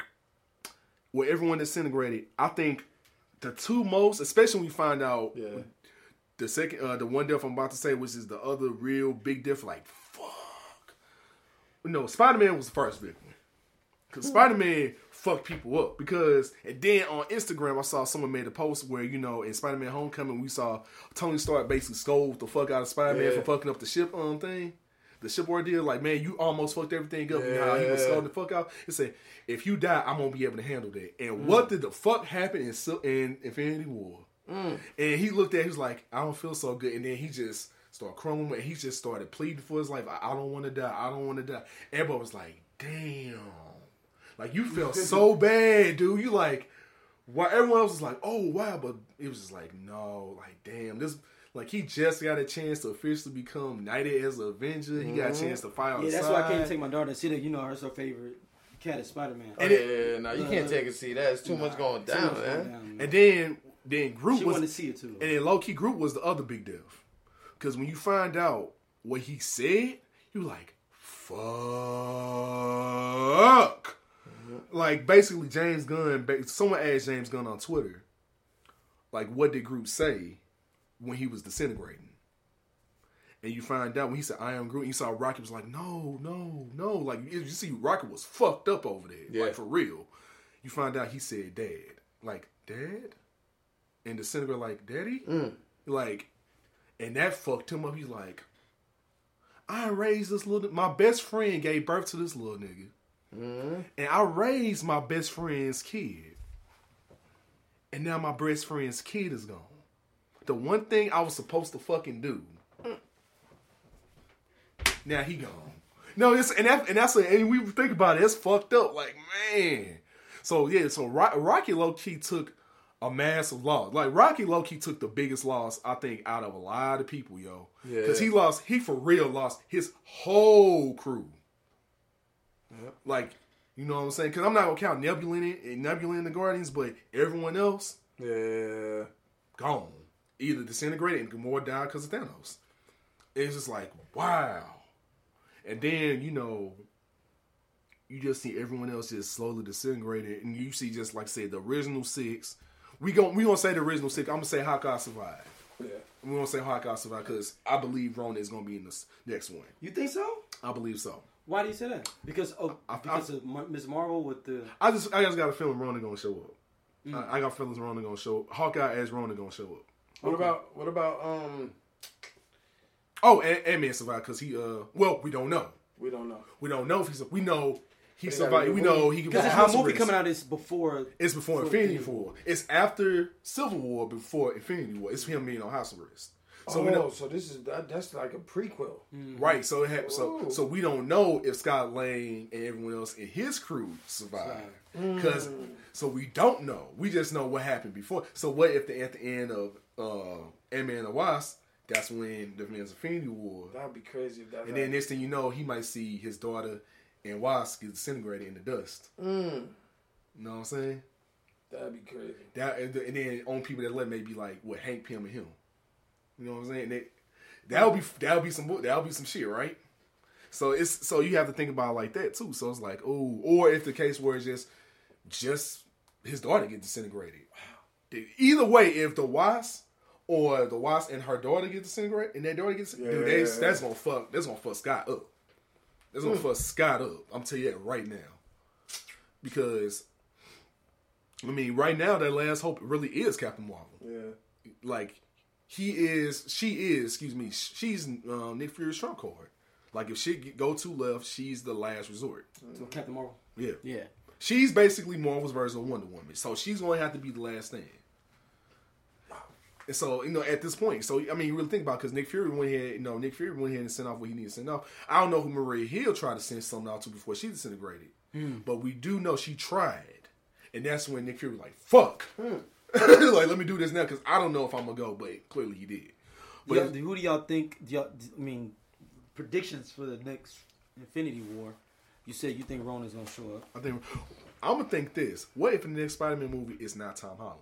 with everyone disintegrated, I think the two most, especially when you find out Yeah. the second, uh, the one death I'm about to say, which is the other real big death, like, fuck. No, Spider-Man was the first big one. Because Spider-Man fucked people up. Because, and then on Instagram, I saw someone made a post where, you know, in Spider-Man Homecoming, we saw Tony Stark basically scold the fuck out of Spider-Man Yeah. for fucking up the ship um thing. The ship ordeal, like, man, you almost fucked everything up. Yeah. You know how he was scolding the fuck out. He said, if you die, I'm going to be able to handle that. And mm. what did the fuck happen in, in Infinity War? Mm. And he looked at it, he was like, I don't feel so good. And then he just started crumbling, and he just started pleading for his life. I, I don't want to die. I don't want to die. Everybody was like, damn. Like, you felt so bad, dude. You like, while everyone else was like, oh, wow. But it was just like, no, like, damn. This, like, he just got a chance to officially become knighted as an Avenger. He got a chance to fight outside. Yeah, that's why I can't take my daughter to see that. You know, her her favorite cat is Spider-Man. Oh, yeah, yeah, yeah, no, you uh, can't take it see that. It's too nah, much going down, much man. Going down, and then, then Groot she was. wanted to see it too. And then low-key Groot was the other big death. Because when you find out what he said, you like, fuck. Mm-hmm. Like, basically, James Gunn, someone asked James Gunn on Twitter, like, what did Groot say when he was disintegrating? And you find out when he said, I am Groot, and you saw Rocket was like, no, no, no. Like, you see Rocket was fucked up over there. Yeah. Like, for real. You find out he said dad. Like, dad? And disintegrate like, daddy? Mm. Like, and that fucked him up. He's like, I raised this little, my best friend gave birth to this little nigga. Mm. And I raised my best friend's kid. And now my best friend's kid is gone. The one thing I was supposed to fucking do. Mm. Now he gone. No, it's, and, that, and that's, a, and we think about it, it's fucked up. Like, man. So, yeah, so Rocky low-key took a massive loss. Like, Rocky low-key took the biggest loss, I think, out of a lot of people, yo. Yeah. Because he lost, he for real lost his whole crew. Yep. Like, you know what I'm saying? Because I'm not going to count Nebula in it, and Nebula in the Guardians, but everyone else, yeah, gone. Either disintegrated and Gamora died because of Thanos. it's just like, wow. And then, you know, you just see everyone else just slowly disintegrating, and you see just like I said, the original six. We gon' we gonna say the original six. I'm gonna say Hawkeye survived. Yeah. We gonna say Hawkeye survived because I believe Rona is gonna be in this next one. You think so? I believe so. Why do you say that? Because of I- I- because of Mar- Miss Marvel with the. I just I just got a feeling Rona gonna show up. Mm. I, I got feelings Rona gonna show up. Hawkeye as Rona gonna show up. What about what about um? Oh, and Ant-Man survived because he uh well we don't know. We don't know. We don't know if he's we know he They got a survived. new We movie. know he can Because be this house new movie arrest. coming out is before. It's before before Infinity Infinity War. It's after Civil War, before Infinity War. It's him being on house arrest. So oh, we know, so this is that, that's like a prequel. right? So it ha- so Ooh. so we don't know if Scott Lang and everyone else in his crew survived because so we don't know. We just know what happened before. So what if the at the end of uh, Ant-Man and the Wasp, that's when the man's Infinity War, That'd be crazy if that. and then next thing you know, he might see his daughter and Wasp get disintegrated in the dust. Mm, You know what I'm saying? that'd be crazy. That and, and then on people that let maybe like what Hank Pym and him. You know what I'm saying? That that'll be that'll be some that'll be some shit, right? So it's so you have to think about it like that too. So it's like, oh, or if the case where it's just just his daughter get disintegrated. Either way, if the Wasp or the Wasp and her daughter get disintegrated and their daughter gets Yeah. dude, that's, that's gonna fuck that's gonna fuck Scott up. That's gonna Mm. fuck Scott up. I'm telling you that right now. Because I mean, right now that last hope really is Captain Marvel. Yeah. Like he is, she is. Excuse me. She's um, Nick Fury's trump card. Like if shit get- go too left, she's the last resort. So Captain Marvel. Yeah, Yeah. she's basically Marvel's version of Wonder Woman. So she's going to have to be the last stand. And so you know, at this point, so I mean, you really think about because Nick Fury went ahead, you know, Nick Fury went ahead and sent off what he needed to send off. I don't know who Maria Hill tried to send something out to before she disintegrated, but we do know she tried, and that's when Nick Fury was like, "Fuck." Like, let me do this now because I don't know if I'm gonna go, but clearly he did. But Y'all- who do y'all think? Do y'all, I mean, predictions for the next Infinity War. You said you think Rona's gonna show up. I think I'm gonna think this: what if the next Spider-Man movie is not Tom Holland?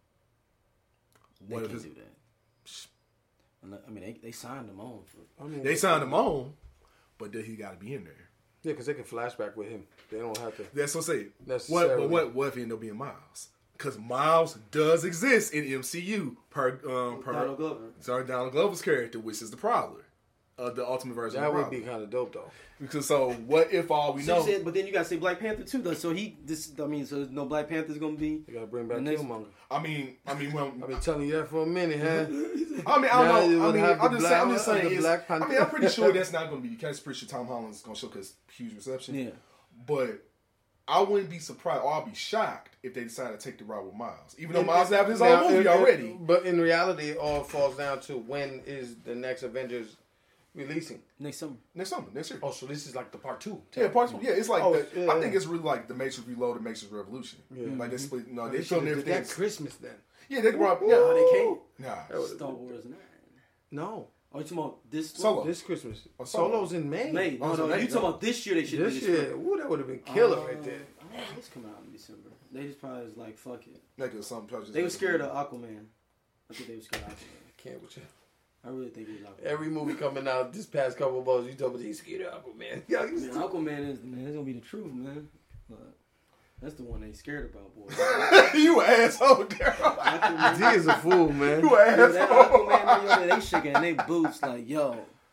They What if can't it's, do that. I mean, they, they signed him on for. I mean, they signed him on, but then he got to be in there. Yeah, because they can flashback with him. They don't have to. That's what I say. What, Necessarily. but what, what if he end up being Miles? Because Miles does exist in M C U per um per Donald Glover. sorry Donald Glover's character, which is the Prowler, uh, the ultimate version. That of the would be Prowler. kind of dope, though. Because so what if all we So know? you said, but then you gotta say Black Panther too, though. So he, this, I mean, so no Black Panther's gonna be. They gotta bring back The next- Killmonger. I mean, I mean, well, I've been telling you that for a minute, huh? I mean, I Now don't you know. I would mean, have I'm the just saying. I'm Black- just saying. the it's- Black I Panther. mean, I'm pretty sure that's not going to be. Because pretty sure Tom Holland's going to show because huge reception. Yeah. But I wouldn't be surprised or I'll be shocked if they decide to take the route with Miles, even though And- Miles has his now, own movie and- already. But in reality, it all falls down to when is the next Avengers releasing? Next summer. Next summer, next year. Oh, so this is like the part two. Yeah, parts. Yeah, it's like Oh, the, yeah, I think yeah. it's really like the Matrix Reloaded, Matrix Revolution. Like they split. No, they They filmed should have did everything. that Christmas then. Yeah, they brought. Yeah, Oh, they can't. Nah, Star Wars nine. No, Oh, you talking about this? Solo. this Christmas. Oh, Solo. Solo's in May. May. Oh, No, so no, May, you talking no. about this year? They should This do this. year, ooh, that would have been killer right there. Oh, it's coming out in December. They just probably was like, fuck it. like it's something. just- They were scared of Aquaman. I think they were scared of Aquaman. Can't with you. I really think it was Aquaman. Every movie coming out this past couple of months, you told me he's scared of Aquaman. Yeah, Man, Aquaman is man, it's gonna be the truth, man. But that's the one they scared about, boy. you asshole, Daryl. Aquaman, D is a fool, man. You yo, asshole. that Aquaman, yo, they shaking in their boots like, yo,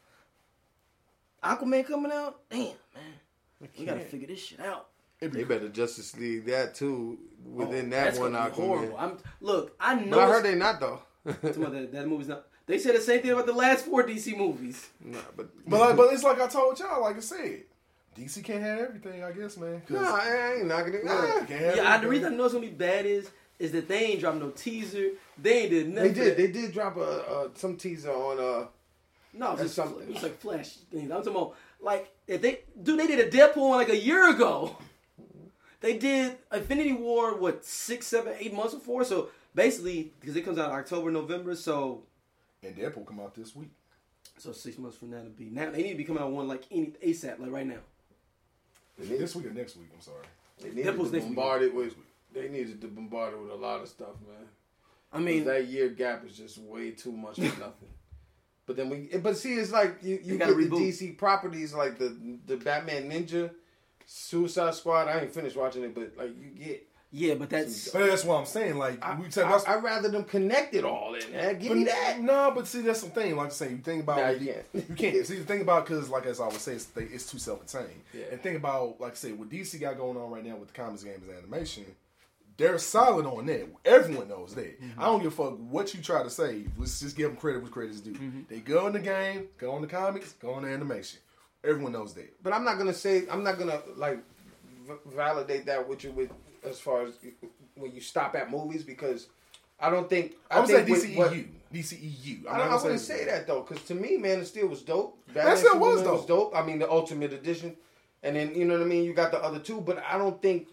Aquaman coming out? Damn, man, we gotta figure this shit out. They better Justice League that too within Oh, that that's one gonna be Aquaman. horrible. I'm look, I know. But I heard they not though. talking about that, that movie's not. They said the same thing about the last four D C movies. Nah, but But like, but it's like I told y'all, like I said, D C can't have everything, I guess, man. 'Cause- nah, I ain't knocking it. Nah. Can't have Yeah, I, the everything. reason I know it's gonna be bad is is that they ain't dropped no teaser. They ain't did They nothing. did. They did drop a, a some teaser on uh. No, it was, That's just, something. it was like flash things. I'm talking about like if they dude they did a Deadpool one like a year ago. They did Infinity War what six, seven, eight months before. So basically, because it comes out October, November, so And Deadpool come out this week. so six months from now to be now they need to be coming out one like any ASAP like right now. This week or next week? I'm sorry. They needed Deadpool's to next week. bombard it with. They needed to bombard it with a lot of stuff, man. I I mean, mean, that year gap is just way too much for nothing. But then we, but see, it's like you, you get the D C properties like the the Batman Ninja, Suicide Squad. I ain't finished watching it, but like you get. Yeah, but that's but that's what I'm saying. Like I, we take, I, I'd rather them connect it all in. Man. Give but, me that. No, but see, that's the thing. Like I say, you think about nah, like, you can't. You can't. See, the thing about because, like as I would say, it's, it's too self-contained. Yeah. And think about, like I say, what D C got going on right now with the comics, games, and animation. They're solid on that. Everyone knows that. Mm-hmm. I don't give a fuck what you try to say. Let's just give them credit where credit's due. Mm-hmm. They go in the game, go on the comics, go on the animation. Everyone knows that. But I'm not gonna say. I'm not gonna like v- validate that with you with as far as when you stop at movies because I don't think. I I'm think saying D C E U. What, D C E U. I, don't, I wouldn't say, say that though, because to me, Man of Steel was dope. That still was dope. was dope. I mean, the Ultimate Edition, and then you know what I mean. You got the other two, but I don't think.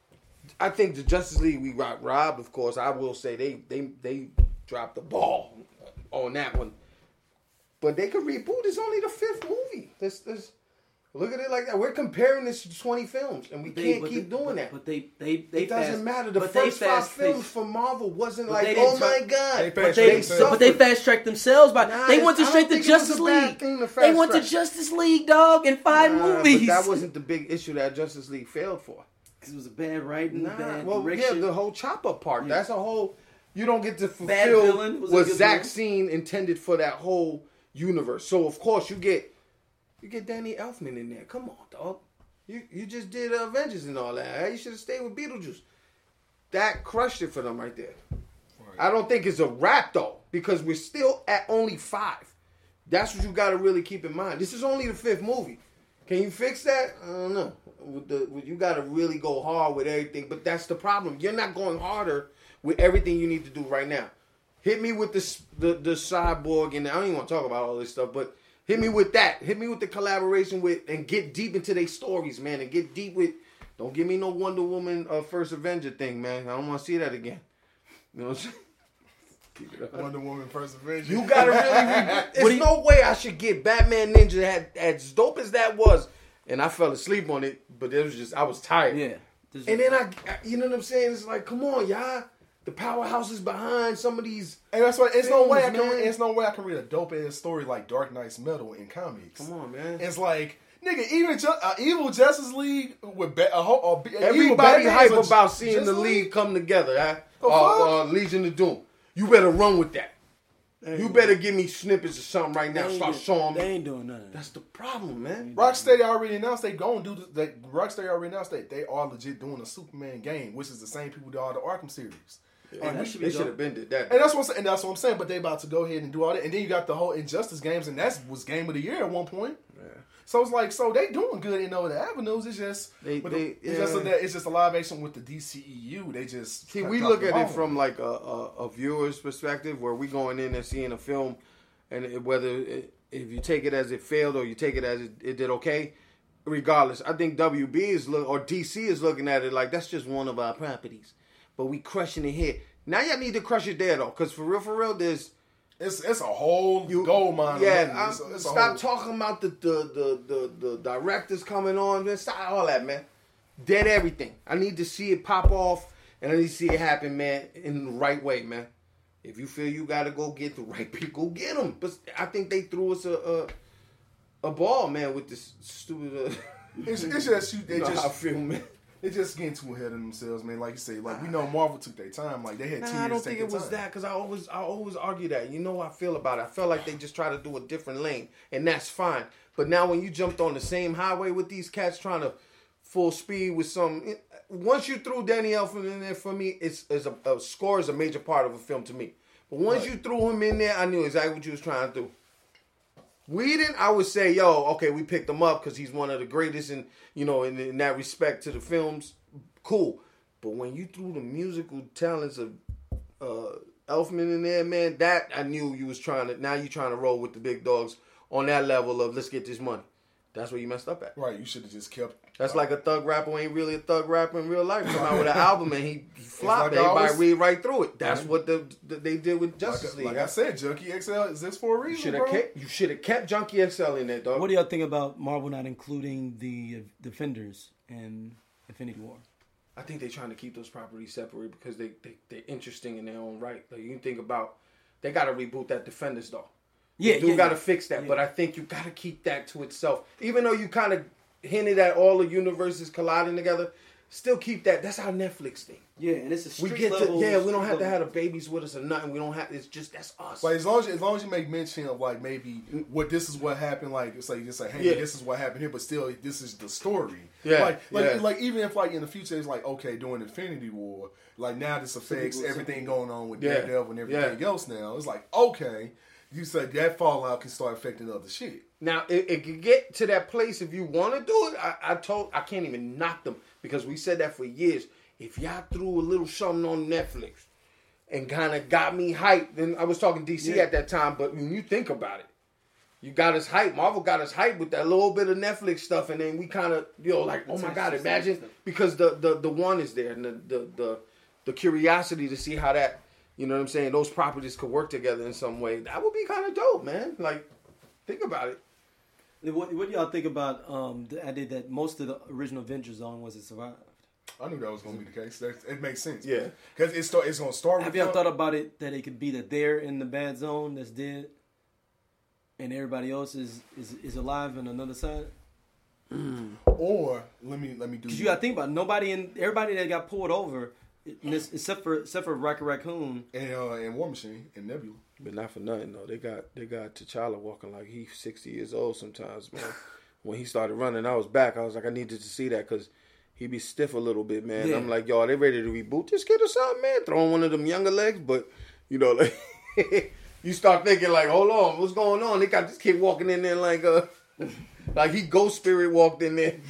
I think the Justice League we got robbed. Of course, I will say they they they dropped the ball on that one. But they could reboot. It's only the fifth movie. This this. Look at it like that. We're comparing this to twenty films, and we they, can't keep they, doing but, that. But they, they, they it doesn't fast, matter. The but first they five fast, films they, for Marvel wasn't but like, they oh tra- my god. They but they, themselves. but they fast tracked themselves by. Nah, they went to I straight don't to think it was Justice a bad League. thing to They fast went to track. Justice League, dog, in five Nah, movies. But that wasn't the big issue that Justice League failed for. Because it was a bad writing, Nah, bad well, direction. yeah, the whole chopper part. Yeah. That's a whole. You don't get to Bad fulfill villain was a what good Zack villain. Scene intended for that whole universe. So of course you get you get Danny Elfman in there. Come on, dog. You you just did uh, Avengers and all that. You should have stayed with Beetlejuice. That crushed it for them right there. Right. I don't think it's a wrap though, because we're still at only five. That's what you got to really keep in mind. This is only the fifth movie. Can you fix that? I don't know. With the with, you got to really go hard with everything. But that's the problem. You're not going harder with everything you need to do right now. Hit me with the the, the cyborg, and I don't even want to talk about all this stuff, but. Hit me with that. Hit me with the collaboration with, and get deep into their stories, man. And get deep with. Don't give me no Wonder Woman uh, First Avenger thing, man. I don't want to see that again. You know what I'm saying? Keep it up. Wonder Woman First Avenger. You gotta really. There's no way I should get Batman Ninja had, as dope as that was, and I fell asleep on it. But it was just I was tired. Yeah. And then I, you know what I'm saying? It's like, come on, y'all. The powerhouse is behind some of these. And that's why it's films, no way I can. man. It's no way I can read a dope ass story like Dark Knight's Metal in comics. Come on, man. It's like nigga, even ju- uh, evil Justice League with ba- a whole. Uh, Everybody hype about seeing the league come together. Huh? The Uh, uh, Legion of Doom. You better run with that. You better give me snippets of something right now. Start showing me. They ain't doing nothing. That's the problem, man. Rocksteady already announced they gonna do. The, they, Rocksteady already announced that they are legit doing a Superman game, which is the same people that are the Arkham series. Yeah, and that we, should they should have been did that. And that's what I'm saying. And that's what I'm saying. But they about to go ahead and do all that. And then you got the whole Injustice games, and that was game of the year at one point. Yeah. So it's like, so they doing good in other avenues. It's just, They- with they- the, it's just yeah. a, it's just a live action with the D C E U. They just See, cut- we drop look the at it ball. from like a, a, a viewer's perspective, where we going in and seeing a film, and it, whether it, if you take it as it failed or you take it as it, it did okay, regardless, I think W B is look or D C is looking at it like that's just one of our properties, but we crushing it here. Now y'all need to crush it there though, because for real, for real, there's It's it's a whole you, gold mine. Yeah, It's, it's a stop whole, talking about the the, the the the directors coming on. Man, stop all that, man. Dead everything. I need to see it pop off, and I need to see it happen, man, in the right way, man. If you feel you got to go get the right people, go get them. But I think they threw us a a, a ball, man, with this stupid. Uh, It's, it's just you. They you know just how I feel, man. they just getting too ahead of themselves, man. Like you say, like we know Marvel took their time. Like they had two Nah, years I don't to think take it their was time. that because I always I always argue that. You know how I feel about it. I felt like they just try to do a different lane, and that's fine. But now when you jumped on the same highway with these cats trying to full speed with some, once you threw Danny Elfman in there for me, it's, it's a, a score is a major part of a film to me. But once Right. you threw him in there, I knew exactly what you was trying to do. Whedon, I would say, yo, okay, we picked him up because he's one of the greatest, in you know, in, in that respect to the films. Cool, but when you threw the musical talents of uh, Elfman in there, man, that I knew you was trying to. Now you trying to roll with the big dogs on that level of let's get this money. That's where you messed up at. Right, you should have just kept. That's like a thug rapper who ain't really a thug rapper in real life. Come out with an album and he, he flopped. like I Everybody always- read right through it. That's Mhm. what the, the they did with Justice Like, League. like I said, Junkie X L is this for a you reason, should bro? have kept you should have kept Junkie X L in there, dog. What do y'all think about Marvel not including the uh, Defenders in Infinity War? I think they're trying to keep those properties separate because they, they they're interesting in their own right. Like you can think about, they got to reboot that Defenders though. Yeah, you do yeah, got to yeah. fix that. Yeah. But I think you got to keep that to itself. Even though you kind of hinted at all the universes colliding together, still keep that. That's our Netflix thing. Yeah, and it's a street We get level, to yeah. We don't street have to level. have the babies with us or nothing. We don't have. It's just that's us. Like as long as as long as you make mention of like maybe what this is what happened, like it's like just like hey, Yeah. this is what happened here, but still this is the story. Yeah, like like yeah. like even if like in the future it's like okay, during Infinity War, like now this affects people- everything going on with Yeah. Daredevil and everything Yeah. else. Now it's like okay, you said that fallout can start affecting other shit. Now it, it could get to that place if you want to do it. I, I told I can't even knock them because we said that for years. If y'all threw a little something on Netflix and kind of got me hyped, then I was talking D C Yeah. at that time. But when you think about it, you got us hyped. Marvel got us hyped with that little bit of Netflix stuff, and then we kind of you know like oh my god, imagine because the the the one is there and the the the, the curiosity to see how that you know what I'm saying those properties could work together in some way. That would be kind of dope, man. Like think about it. What, what do y'all think about um, the idea that most of the original Avengers on was it survived? I knew that was going to be the case. That, it makes sense. Yeah. because it start, it's going to start. Have with y'all them. thought about it that it could be that they're in the bad zone that's dead, and everybody else is is, is alive on another side? Or let me let me do. Because you got to think about it, nobody in everybody that got pulled over, in this, except for except for Rocket Raccoon. and uh, and War Machine and Nebula. But not for nothing though. They got they got T'Challa walking like he's sixty years old sometimes, man. When he started running, I was back. I was like, I needed to see that because he be stiff a little bit, man. Yeah. I'm like, y'all, they ready to reboot this kid or something, man? Throwing one of them younger legs, but you know, like you start thinking like, hold on, what's going on? They got this kid walking in there like uh like he ghost spirit walked in there.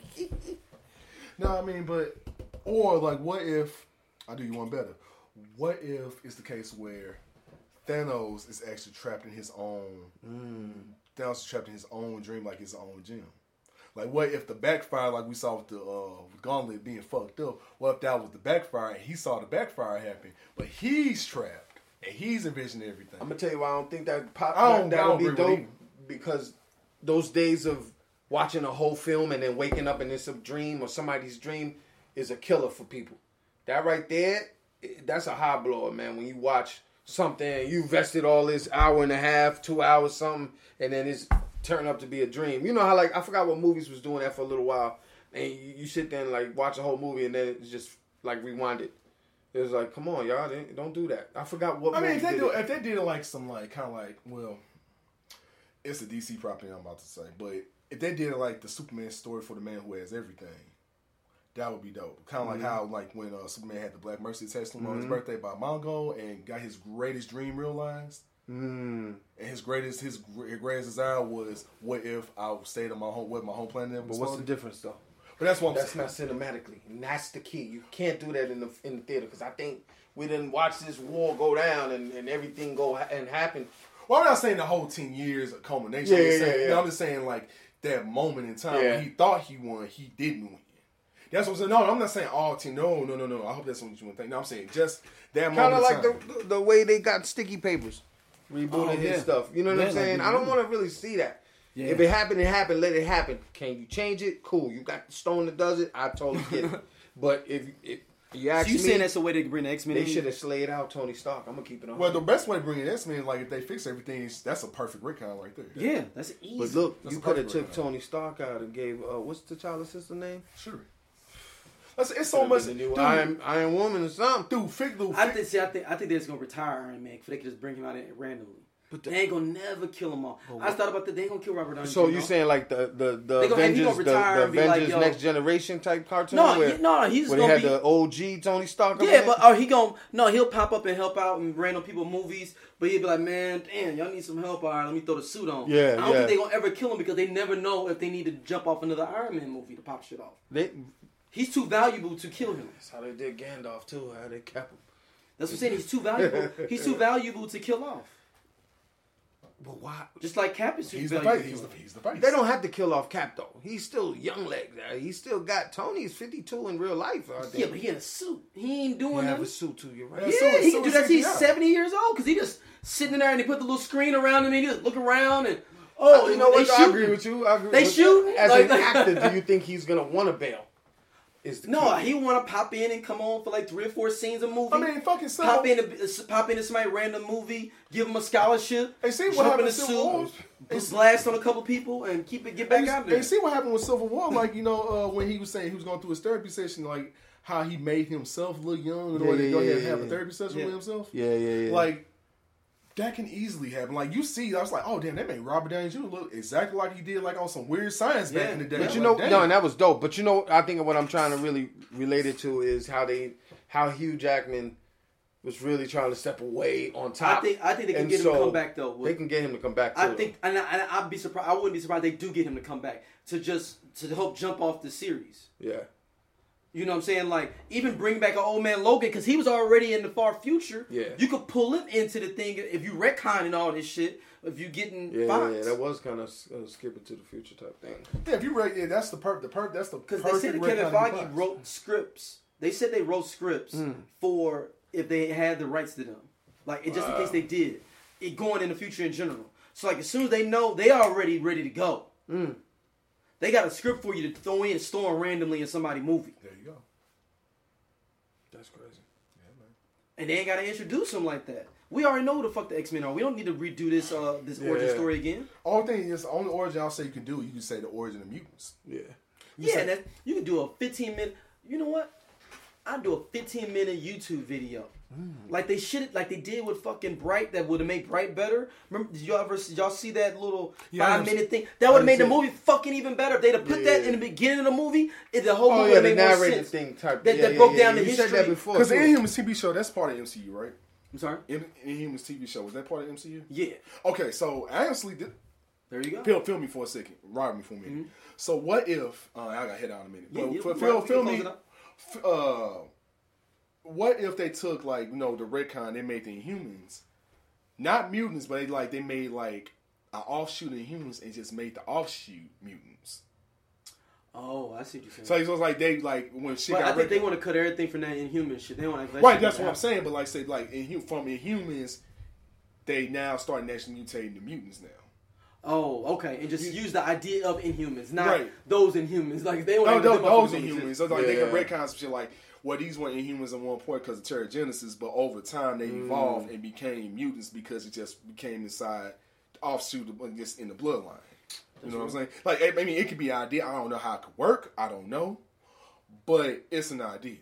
No, I mean, but or like, what if I do you one better? What if it's the case where Thanos is actually trapped in his own? Mm, Thanos is trapped in his own dream, like his own gym. Like, what if the backfire, like we saw with the uh, with Gauntlet being fucked up? What if that was the backfire and he saw the backfire happen, but he's trapped and he's envisioning everything? I'm gonna tell you why I don't think that pop I don't- that, I that'll don't be agree with dope you. because those days of watching a whole film and then waking up and it's a dream or somebody's dream is a killer for people. That right there, it- that's a high blower, man. When you watch something and you invested all this hour and a half, two hours, something, and then it's turned up to be a dream. You know how like I forgot what movies was doing that for a little while, and you, you sit there and like watch a whole movie and then it's just like rewinded. It was like, come on, y'all, they- don't do that. I forgot what. I mean, movie if they did do, it. if they did it like some like kind of like, well, it's a D C property I'm about to say, but if they did it like the Superman story for the man who has everything, that would be dope. Kind of like Mm-hmm. how like when uh, Superman had the Black Mercy tattooed mm-hmm. on his birthday by Mongo and got his greatest dream realized. Mm. And his greatest his gr- greatest desire was, what if I stayed on my home, what my home planet never But what's the exploded? difference though? But that's what I'm That's saying. not cinematically, and that's the key. You can't do that in the in the theater because I think we didn't watch this war go down and, and everything go ha- and happen. Well, I'm not saying the whole ten years of culmination. Yeah, I'm, just yeah, saying, yeah, no, yeah. I'm just saying like that moment in time Yeah. when he thought he won, he didn't win. That's what I'm saying. No, I'm not saying all ten. No, no, no, no. I hope that's what you want to think. No, I'm saying just that Kind moment. of like in time. the, the the way they got sticky papers rebooting Oh, his yeah. stuff. You know what Yeah, I'm like saying? we I don't do. want to really see that. Yeah. If it happened, it happened. Let it happen. Can you change it? Cool. You got the stone that does it. I totally get it. But if, if you ask So you me, saying that's the way they can bring the X-Men they in? should have slayed out Tony Stark. I'm gonna keep it on. Well, the best way to bring it in is like if they fix everything, is- that's a perfect retcon right there. Yeah, that's easy. But look, That's you a could have perfect took right now. Tony Stark out and gave uh, what's T'Challa's sister name? Sure. That's, it's so much. The new Dude, Iron, Iron Woman or something. dude, fix, dude, I fix- think, see, I think, I think they're just gonna retire Iron Man. If they could just bring him out randomly. But the- they ain't gonna never kill him all. I thought about that. They ain't gonna kill Robert Downey. So Junior you saying like the the the They gonna- and he Avengers, gonna the, retire the and be like, Avengers yo- Next Generation type cartoon? No, where, he- no, he's where gonna they had be- the O G Tony Stark. up Yeah, in but there? or he gon' no, he'll pop up and help out in random people movies. But he'll be like, man, damn, y'all need some help. All right, let me throw the suit on. Yeah, I don't yeah. think they gonna ever kill him because they never know if they need to jump off another Iron Man movie to pop shit off. They, He's too valuable to kill him. that's how they did Gandalf too. How they kept him. That's what I'm saying. He's too valuable. He's too valuable to kill off. But why? Just like Cap is too he's the valuable. face. to He's kill the, off. he's the face. They don't have to kill off Cap though. He's still young legs. uh, He's still got Tony's fifty-two in real life. I think. Yeah, but he in a suit. He ain't doing He have nothing. a suit too. You're right. Yeah, Yeah, so- he so can do is that. He's C G I. seventy years old because he just sitting in there and they put the little screen around him and he just look around and oh, you know they what? I shooting. agree with you. I agree They with shooting? As Like- an actor, do you think he's gonna want to bail? is the No, key. he want to pop in and come on for like three or four scenes a movie. I mean, fucking pop Civil- in, to, pop into somebody random movie, give him a scholarship, Hey, see what jump in happened a in Civil War? suit, blast on a couple people, and keep it get back And, out there. and see what happened with Civil War, like, you know, uh, when he was saying he was going through his therapy session, like how he made himself look young in Yeah, order to yeah, go ahead yeah, and have yeah. a therapy session Yeah. with himself. Yeah, yeah, yeah. Like, that can easily happen. Like, you see, I was like, oh, damn, they made Robert Downey Junior look exactly like he did, like, on some weird science back Yeah. in the day. But I'm you like, know, damn. no, and that was dope. But you know, I think what I'm trying to really relate it to is how they, how Hugh Jackman was really trying to step away on top. I think I think they can And get him so to come back though. They can get him to come back. Too, I think, and, I, and I'd be surprised. I wouldn't be surprised they do get him to come back to just to help jump off the series. yeah. You know what I'm saying? Like, even bring back an old man Logan, because he was already in the far future. Yeah. You could pull him into the thing if you retconning all this shit, if you getting Yeah, Fox. yeah, that was kind of uh, skipping to the future type thing. Yeah, if you read, yeah, that's the perp, the perp, that's the Because they said that Kevin Feige wrote scripts. They said they wrote scripts Hmm. for if they had the rights to them. Like, it, just in case they did. It going in the future in general. So, like, as soon as they know, they already ready to go. Mm. They got a script for you to throw in and store randomly in somebody's movie. There you go. That's crazy. And they ain't got to introduce them like that. We already know who the fuck the X-Men are. We don't need to redo this uh, this Yeah. origin story again. Only thing is, the only origin I'll say you can do, you can say the origin of mutants. Yeah. Yeah, say- that, you can do a fifteen minute. You know what? I'd do a fifteen minute YouTube video, like they should, like they did with fucking Bright. That would have made Bright better. Remember? Did y'all ever? Did y'all see that little Yeah, I five didn't minute see- thing? That would have I made the didn't see movie fucking even better. If they'd have put Yeah, that yeah. in the beginning of the movie, it, the whole Oh movie yeah, would the have made more narrated sense. thing type. That- yeah, that yeah, broke yeah, down yeah. the You said history. that before. Because the too. Inhumans T V show, that's part of M C U, right? I'm sorry. In, Inhumans T V show, was that part of M C U? Yeah. Okay, so I honestly did. There you go. Feel, feel me for a second. Ride me for a minute. Mm-hmm. So what if uh, I got hit out in a minute? Yeah, but yeah, for, right, feel, we feel can me. close it up. f- Uh, what if they took like you know the retcon? They made the Inhumans, not mutants, but they like they made like an offshoot of Inhumans and just made the offshoot mutants. Oh, I see what you're saying. So it was like they like when shit but got I think they retconned- want to cut everything from that Inhuman shit. They want to Right, that's what I'm saying. But like say like Inhum- from Inhumans, they now start naturally mutating the mutants now. Oh, okay, and just use the idea of Inhumans, not Right. those Inhumans. Like they No, don't. no, even those them motherfuckers Inhumans. exist. So like they can Yeah. retcon some shit like, well, these weren't Inhumans at one point because of Terrigenesis, but over time they evolved and became mutants because it just became inside the offshoot of just in the bloodline. You know what I'm saying? Like, I I mean, it could be an idea. I don't know how it could work. I don't know, but it's an idea.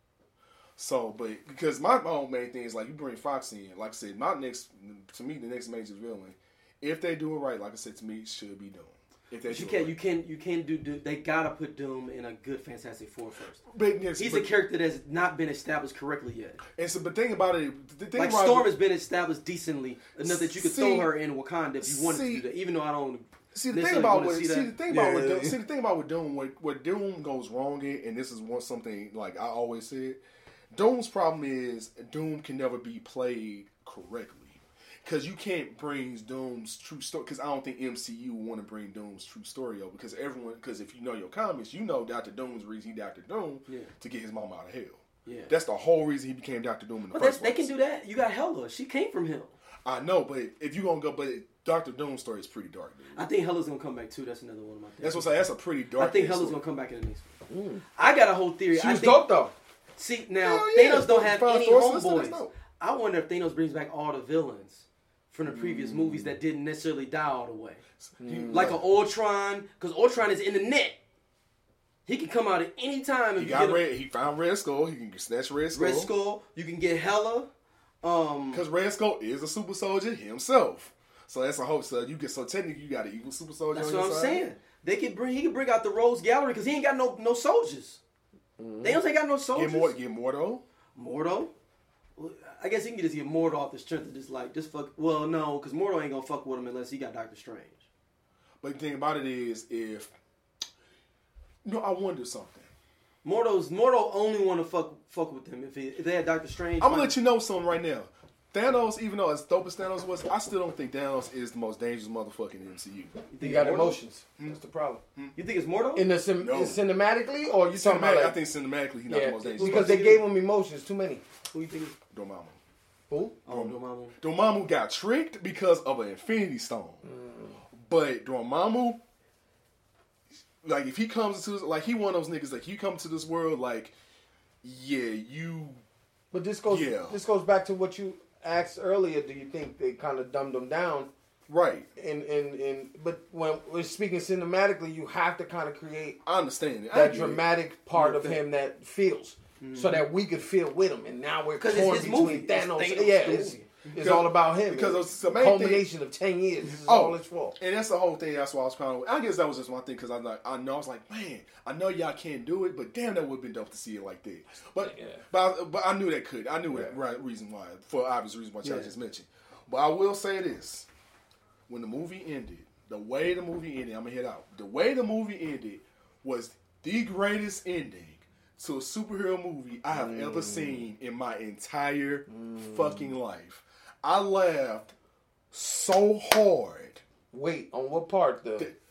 So, but because my, my own main thing is like you bring Fox in. Like I said, my next to me the next major villain, if they do it right, like I said to me, it should be Doom. If they But do you it can't. right. You can't. You can't do. do they gotta put Doom in a good Fantastic Four first. But, yes, He's but, a character that's not been established correctly yet. And so, but thing about it, the thing Like about Storm it, has been established decently enough that you could See- throw her in Wakanda if you wanted see- to do that. Even though I don't. see the thing necessarily about wanna what, see see, that. the thing about what, Yeah. Doom, see the thing about what Doom, what, what Doom goes wrong in, and this is one something like I always said, Doom's problem is Doom can never be played correctly. Because you can't bring Doom's true story. Because I don't think M C U want to bring Doom's true story over. Because everyone, because if you know your comics, you know Doctor Doom's reason he Doctor Doom Yeah. to get his mom out of hell. Yeah. That's the whole reason he became Doctor Doom in the But that's, first they place. can do that. You got Hela. She came from him. I know, but if you gonna go, but Doctor Doom's story is pretty dark, dude. I think Hela's gonna come back too. That's another one of my things. That's what I'm saying. That's a pretty dark. I think ass Hela's story. gonna come back in the next one. I got a whole theory. She I was think, dope though. See now, Hell yeah. Thanos don't have Five any Thor sister, that's homeboys. dope. I wonder if Thanos brings back all the villains from the previous movies that didn't necessarily die all the way, like an Ultron, because Ultron is in the net. He can come out at any time. If He you got get a Red. He found Red Skull. He can snatch Red Skull. Red Skull. You can get Hela. Um, Because Red Skull is a super soldier himself. So that's a hope. So you get so technically you got an evil super soldier. that's on what your I'm side. saying. They could bring. He could bring out the Rose Gallery because he ain't got no no soldiers. Thanos ain't got no soldiers. Get more. Get more though. Mordo? Well, I guess he can just get Mordo off the strength of just like, just fuck. Well, no, because Mordo ain't gonna fuck with him unless he got Doctor Strange. But the thing about it is, if you know, I wonder something. Mordo's Mordo only want to fuck fuck with him if he, if they had Doctor Strange. I'm gonna let you know something right now. Thanos, even though as dope as Thanos was, I still don't think Thanos is the most dangerous motherfucker in the M C U. You You think got it's Mordo? emotions. That's the problem. You think it's Mordo? In the sim- No. in cinematically, or you talking about Cinematic, like, I think cinematically he's not yeah, the most dangerous. because they gave him emotions too many. Who you think? Dormammu. Who? Oh, Dormammu. Dormammu got tricked because of an Infinity Stone. But Dormammu, like if he comes to like he one of those niggas like you come to this world like yeah you. But this goes Yeah. this goes back to what you asked earlier. Do you think they kind of dumbed them down? Right. And and and but when we're speaking cinematically, you have to kind of create I understand it. I that get dramatic it. part of think. him that feels, mm-hmm. so that we could feel with him. And now we're torn it's his between movie. Thanos. It's Thanos' yeah, movie. it's, it's all about him. Because it's the the main culmination thing. of ten years. This is Oh, all his fault. And that's the whole thing. That's why I was kind of. I guess that was just one thing because I like I know I was like, man, I know y'all can't do it, but damn, that would have been dope to see it like that. But Yeah. but I, but I knew that could. I knew Yeah. it. Right reason why for obvious reason why y'all Yeah. just mentioned. But I will say this: when the movie ended, the way the movie ended, I'm gonna head out. The way the movie ended was the greatest ending to a superhero movie I have mm. ever seen in my entire mm. fucking life. I laughed so hard. Wait, on what part? The the,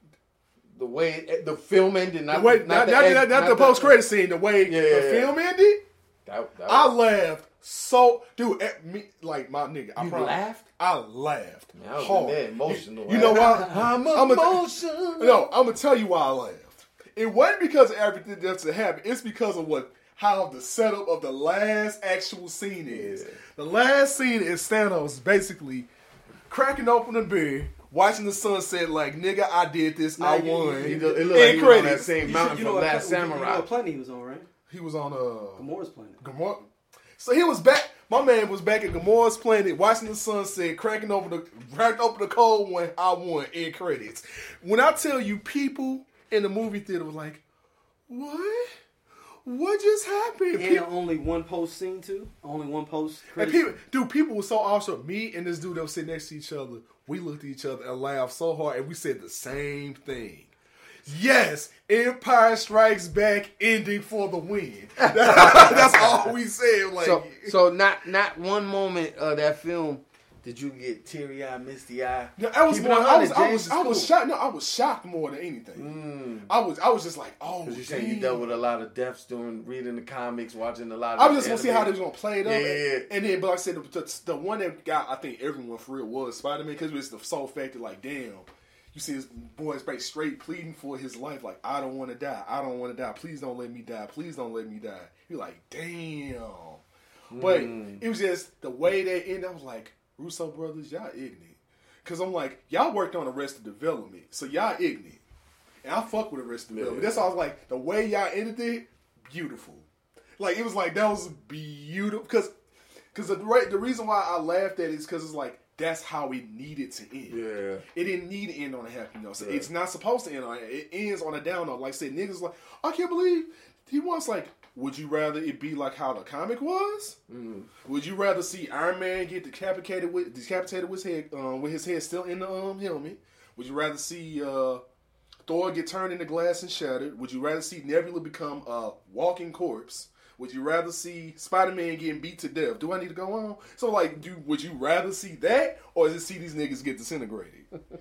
the way it, the film ended, not the way, not, not, the, not, end, not, not not the post credit scene. The way yeah, the yeah, film yeah. ended, that, that I was, laughed so, dude. At me, like my nigga, I You promise, laughed? I laughed Man, I was hard. there emotional. You, you know why? I'm I'ma- emotional. No, I'm gonna tell you why I laughed. It wasn't because of everything that's happened. It's because of what how the setup of the last actual scene is. Yeah. The last scene is Thanos basically cracking open the beer, watching the sunset. Like nigga, I did this. Nah, I you- won. you- It looked End like he was on that credits. same You mountain should- you know from what Last planet- You know Samurai. what planet he was on, right? He was on uh Gamora's planet. Gamora. So he was back. My man was back at Gamora's planet, watching the sunset, cracking open the cracked open the cold one. I won. End credits. When I tell you, people in the movie theater was like, "What? What just happened?" And People, only one post scene too. Only one post. and credit people, dude, people were so awesome. Me and this dude that was sitting next to each other, we looked at each other and laughed so hard, and we said the same thing. Yes, Empire Strikes Back ending for the win. That's all we said. Like, So, so not not one moment of that film did you get teary eyed, misty eye. no, I was Keep it more. one I hundred, was. I James, was. it's I was cool. shocked. No, I was shocked more than anything. I was. I was just like, oh, Because you damn. said you dealt with a lot of deaths doing reading the comics, watching a lot of. I was just gonna see how they anime. was gonna play it up, Yeah, yeah, yeah. and then, but like I said, the, the, the one that got I think everyone for real was Spider Man because it was the sole fact that like, damn, you see this boy straight straight pleading for his life, like I don't want to die, I don't want to die, please don't let me die, please don't let me die. You're like, damn, but Mm. it was just the way they ended. I was like, Russo brothers, y'all ignorant, because I'm like, y'all worked on Arrested Development, so y'all ignorant, and I fuck with Arrested Development. That's why I was like, the way y'all ended it, beautiful. Like, it was like, that was beautiful. Because cause the, right, the reason why I laughed at it is because it's like, that's how it needed to end. Yeah. It didn't need to end on a happy note. So Yeah. it's not supposed to end on it. It ends on a down note. Like I said, niggas like, I can't believe he wants like, would you rather it be like how the comic was? Mm. Would you rather see Iron Man get decapitated with decapitated with his head um, with his head still in the um, helmet? Would you rather see uh, Thor get turned into glass and shattered? Would you rather see Nebula become a walking corpse? Would you rather see Spider-Man getting beat to death? Do I need to go on? So, like, do would you rather see that, or is it see these niggas get disintegrated?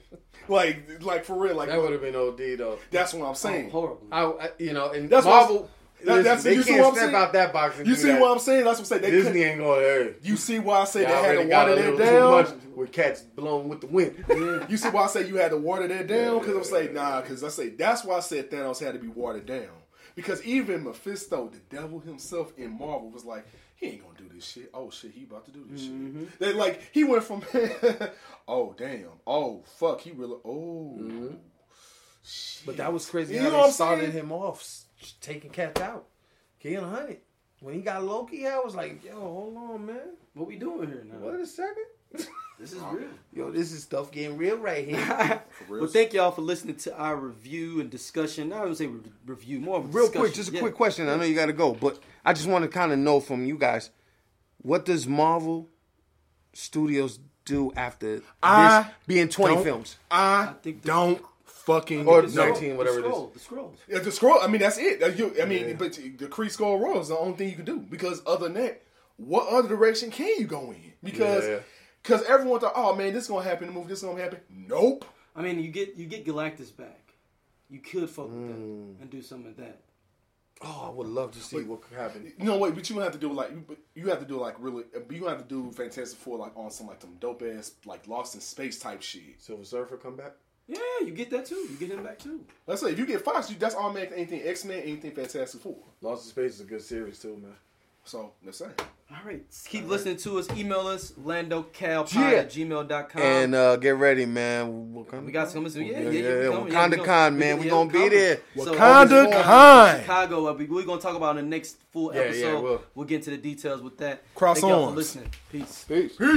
like, like for real, like That would have been O D though. that's what I'm saying. Oh, horrible. I, I- you know, and That's what Marvel. I'm- that- listen, that's- they you see can't what I'm step saying? out that box. And You do see that. what I'm saying? That's what I'm saying. They Disney couldn't- ain't going there. You see why I say Y'all they had already to got water a that little down? too much with cats blowing with the wind. You see why I say you had to water that down? Because I was like, nah, because I say that's why I said Thanos had to be watered down. Because even Mephisto, the devil himself in Marvel, was like, he ain't gonna do this shit. Oh shit, he about to do this Mm-hmm. shit. They like he went from oh damn, oh fuck, he really oh Mm-hmm. shit. But that was crazy You how know they what I'm started saying? him off, s- taking cats out, killing Honey. When he got Loki, I was like, yo, hold on, man. What we doing here now? Wait a second. This is real. Yo, this is stuff getting real right here. For real. Well, thank y'all for listening to our review and discussion. I would say re- review, more of a Real quick, discussion. just a Yeah. quick question. I know you got to go, but I just want to kind of know from you guys, what does Marvel Studios do after I this being twenty don't- films? I, think the- don't fucking Or know. nineteen, whatever the it is. scroll, The scrolls. Yeah, the scroll. I mean, that's it. Uh, you- I mean, Yeah. but the Kree Skull Royal is the only thing you can do because other than that, what other direction can you go in? Because Yeah. because everyone thought, oh man, this is gonna happen in the movie. This is gonna happen. Nope. I mean, you get you get Galactus back. You could fuck with Mm. that and do some of that. Oh, I would love to see what could happen. You know what? But you have to do like you- you have to do like really. You have to do Fantastic Four like on some like some dope ass like Lost in Space type shit. Silver Surfer come back? Yeah, you get that too. You get him back too. Let's say if you get Fox, you that's automatic anything X Men, anything Fantastic Four. Lost in Space is a good series too, man. So let's say. All right. Keep All listening right. to us. Email us, landocalpod Yeah. at gmail dot com. And uh, get ready, man. We got some. Yeah, yeah, yeah. yeah, yeah, yeah. Wakanda Wakanda yeah, Con, man. We, we gonna be there. So, Wakanda uh, Con. Chicago. Uh, we, we're gonna talk about in the next full Yeah, episode. yeah, we'll. we'll get into the details with that. Cross Thank y'all arms. for listening. Peace. Peace.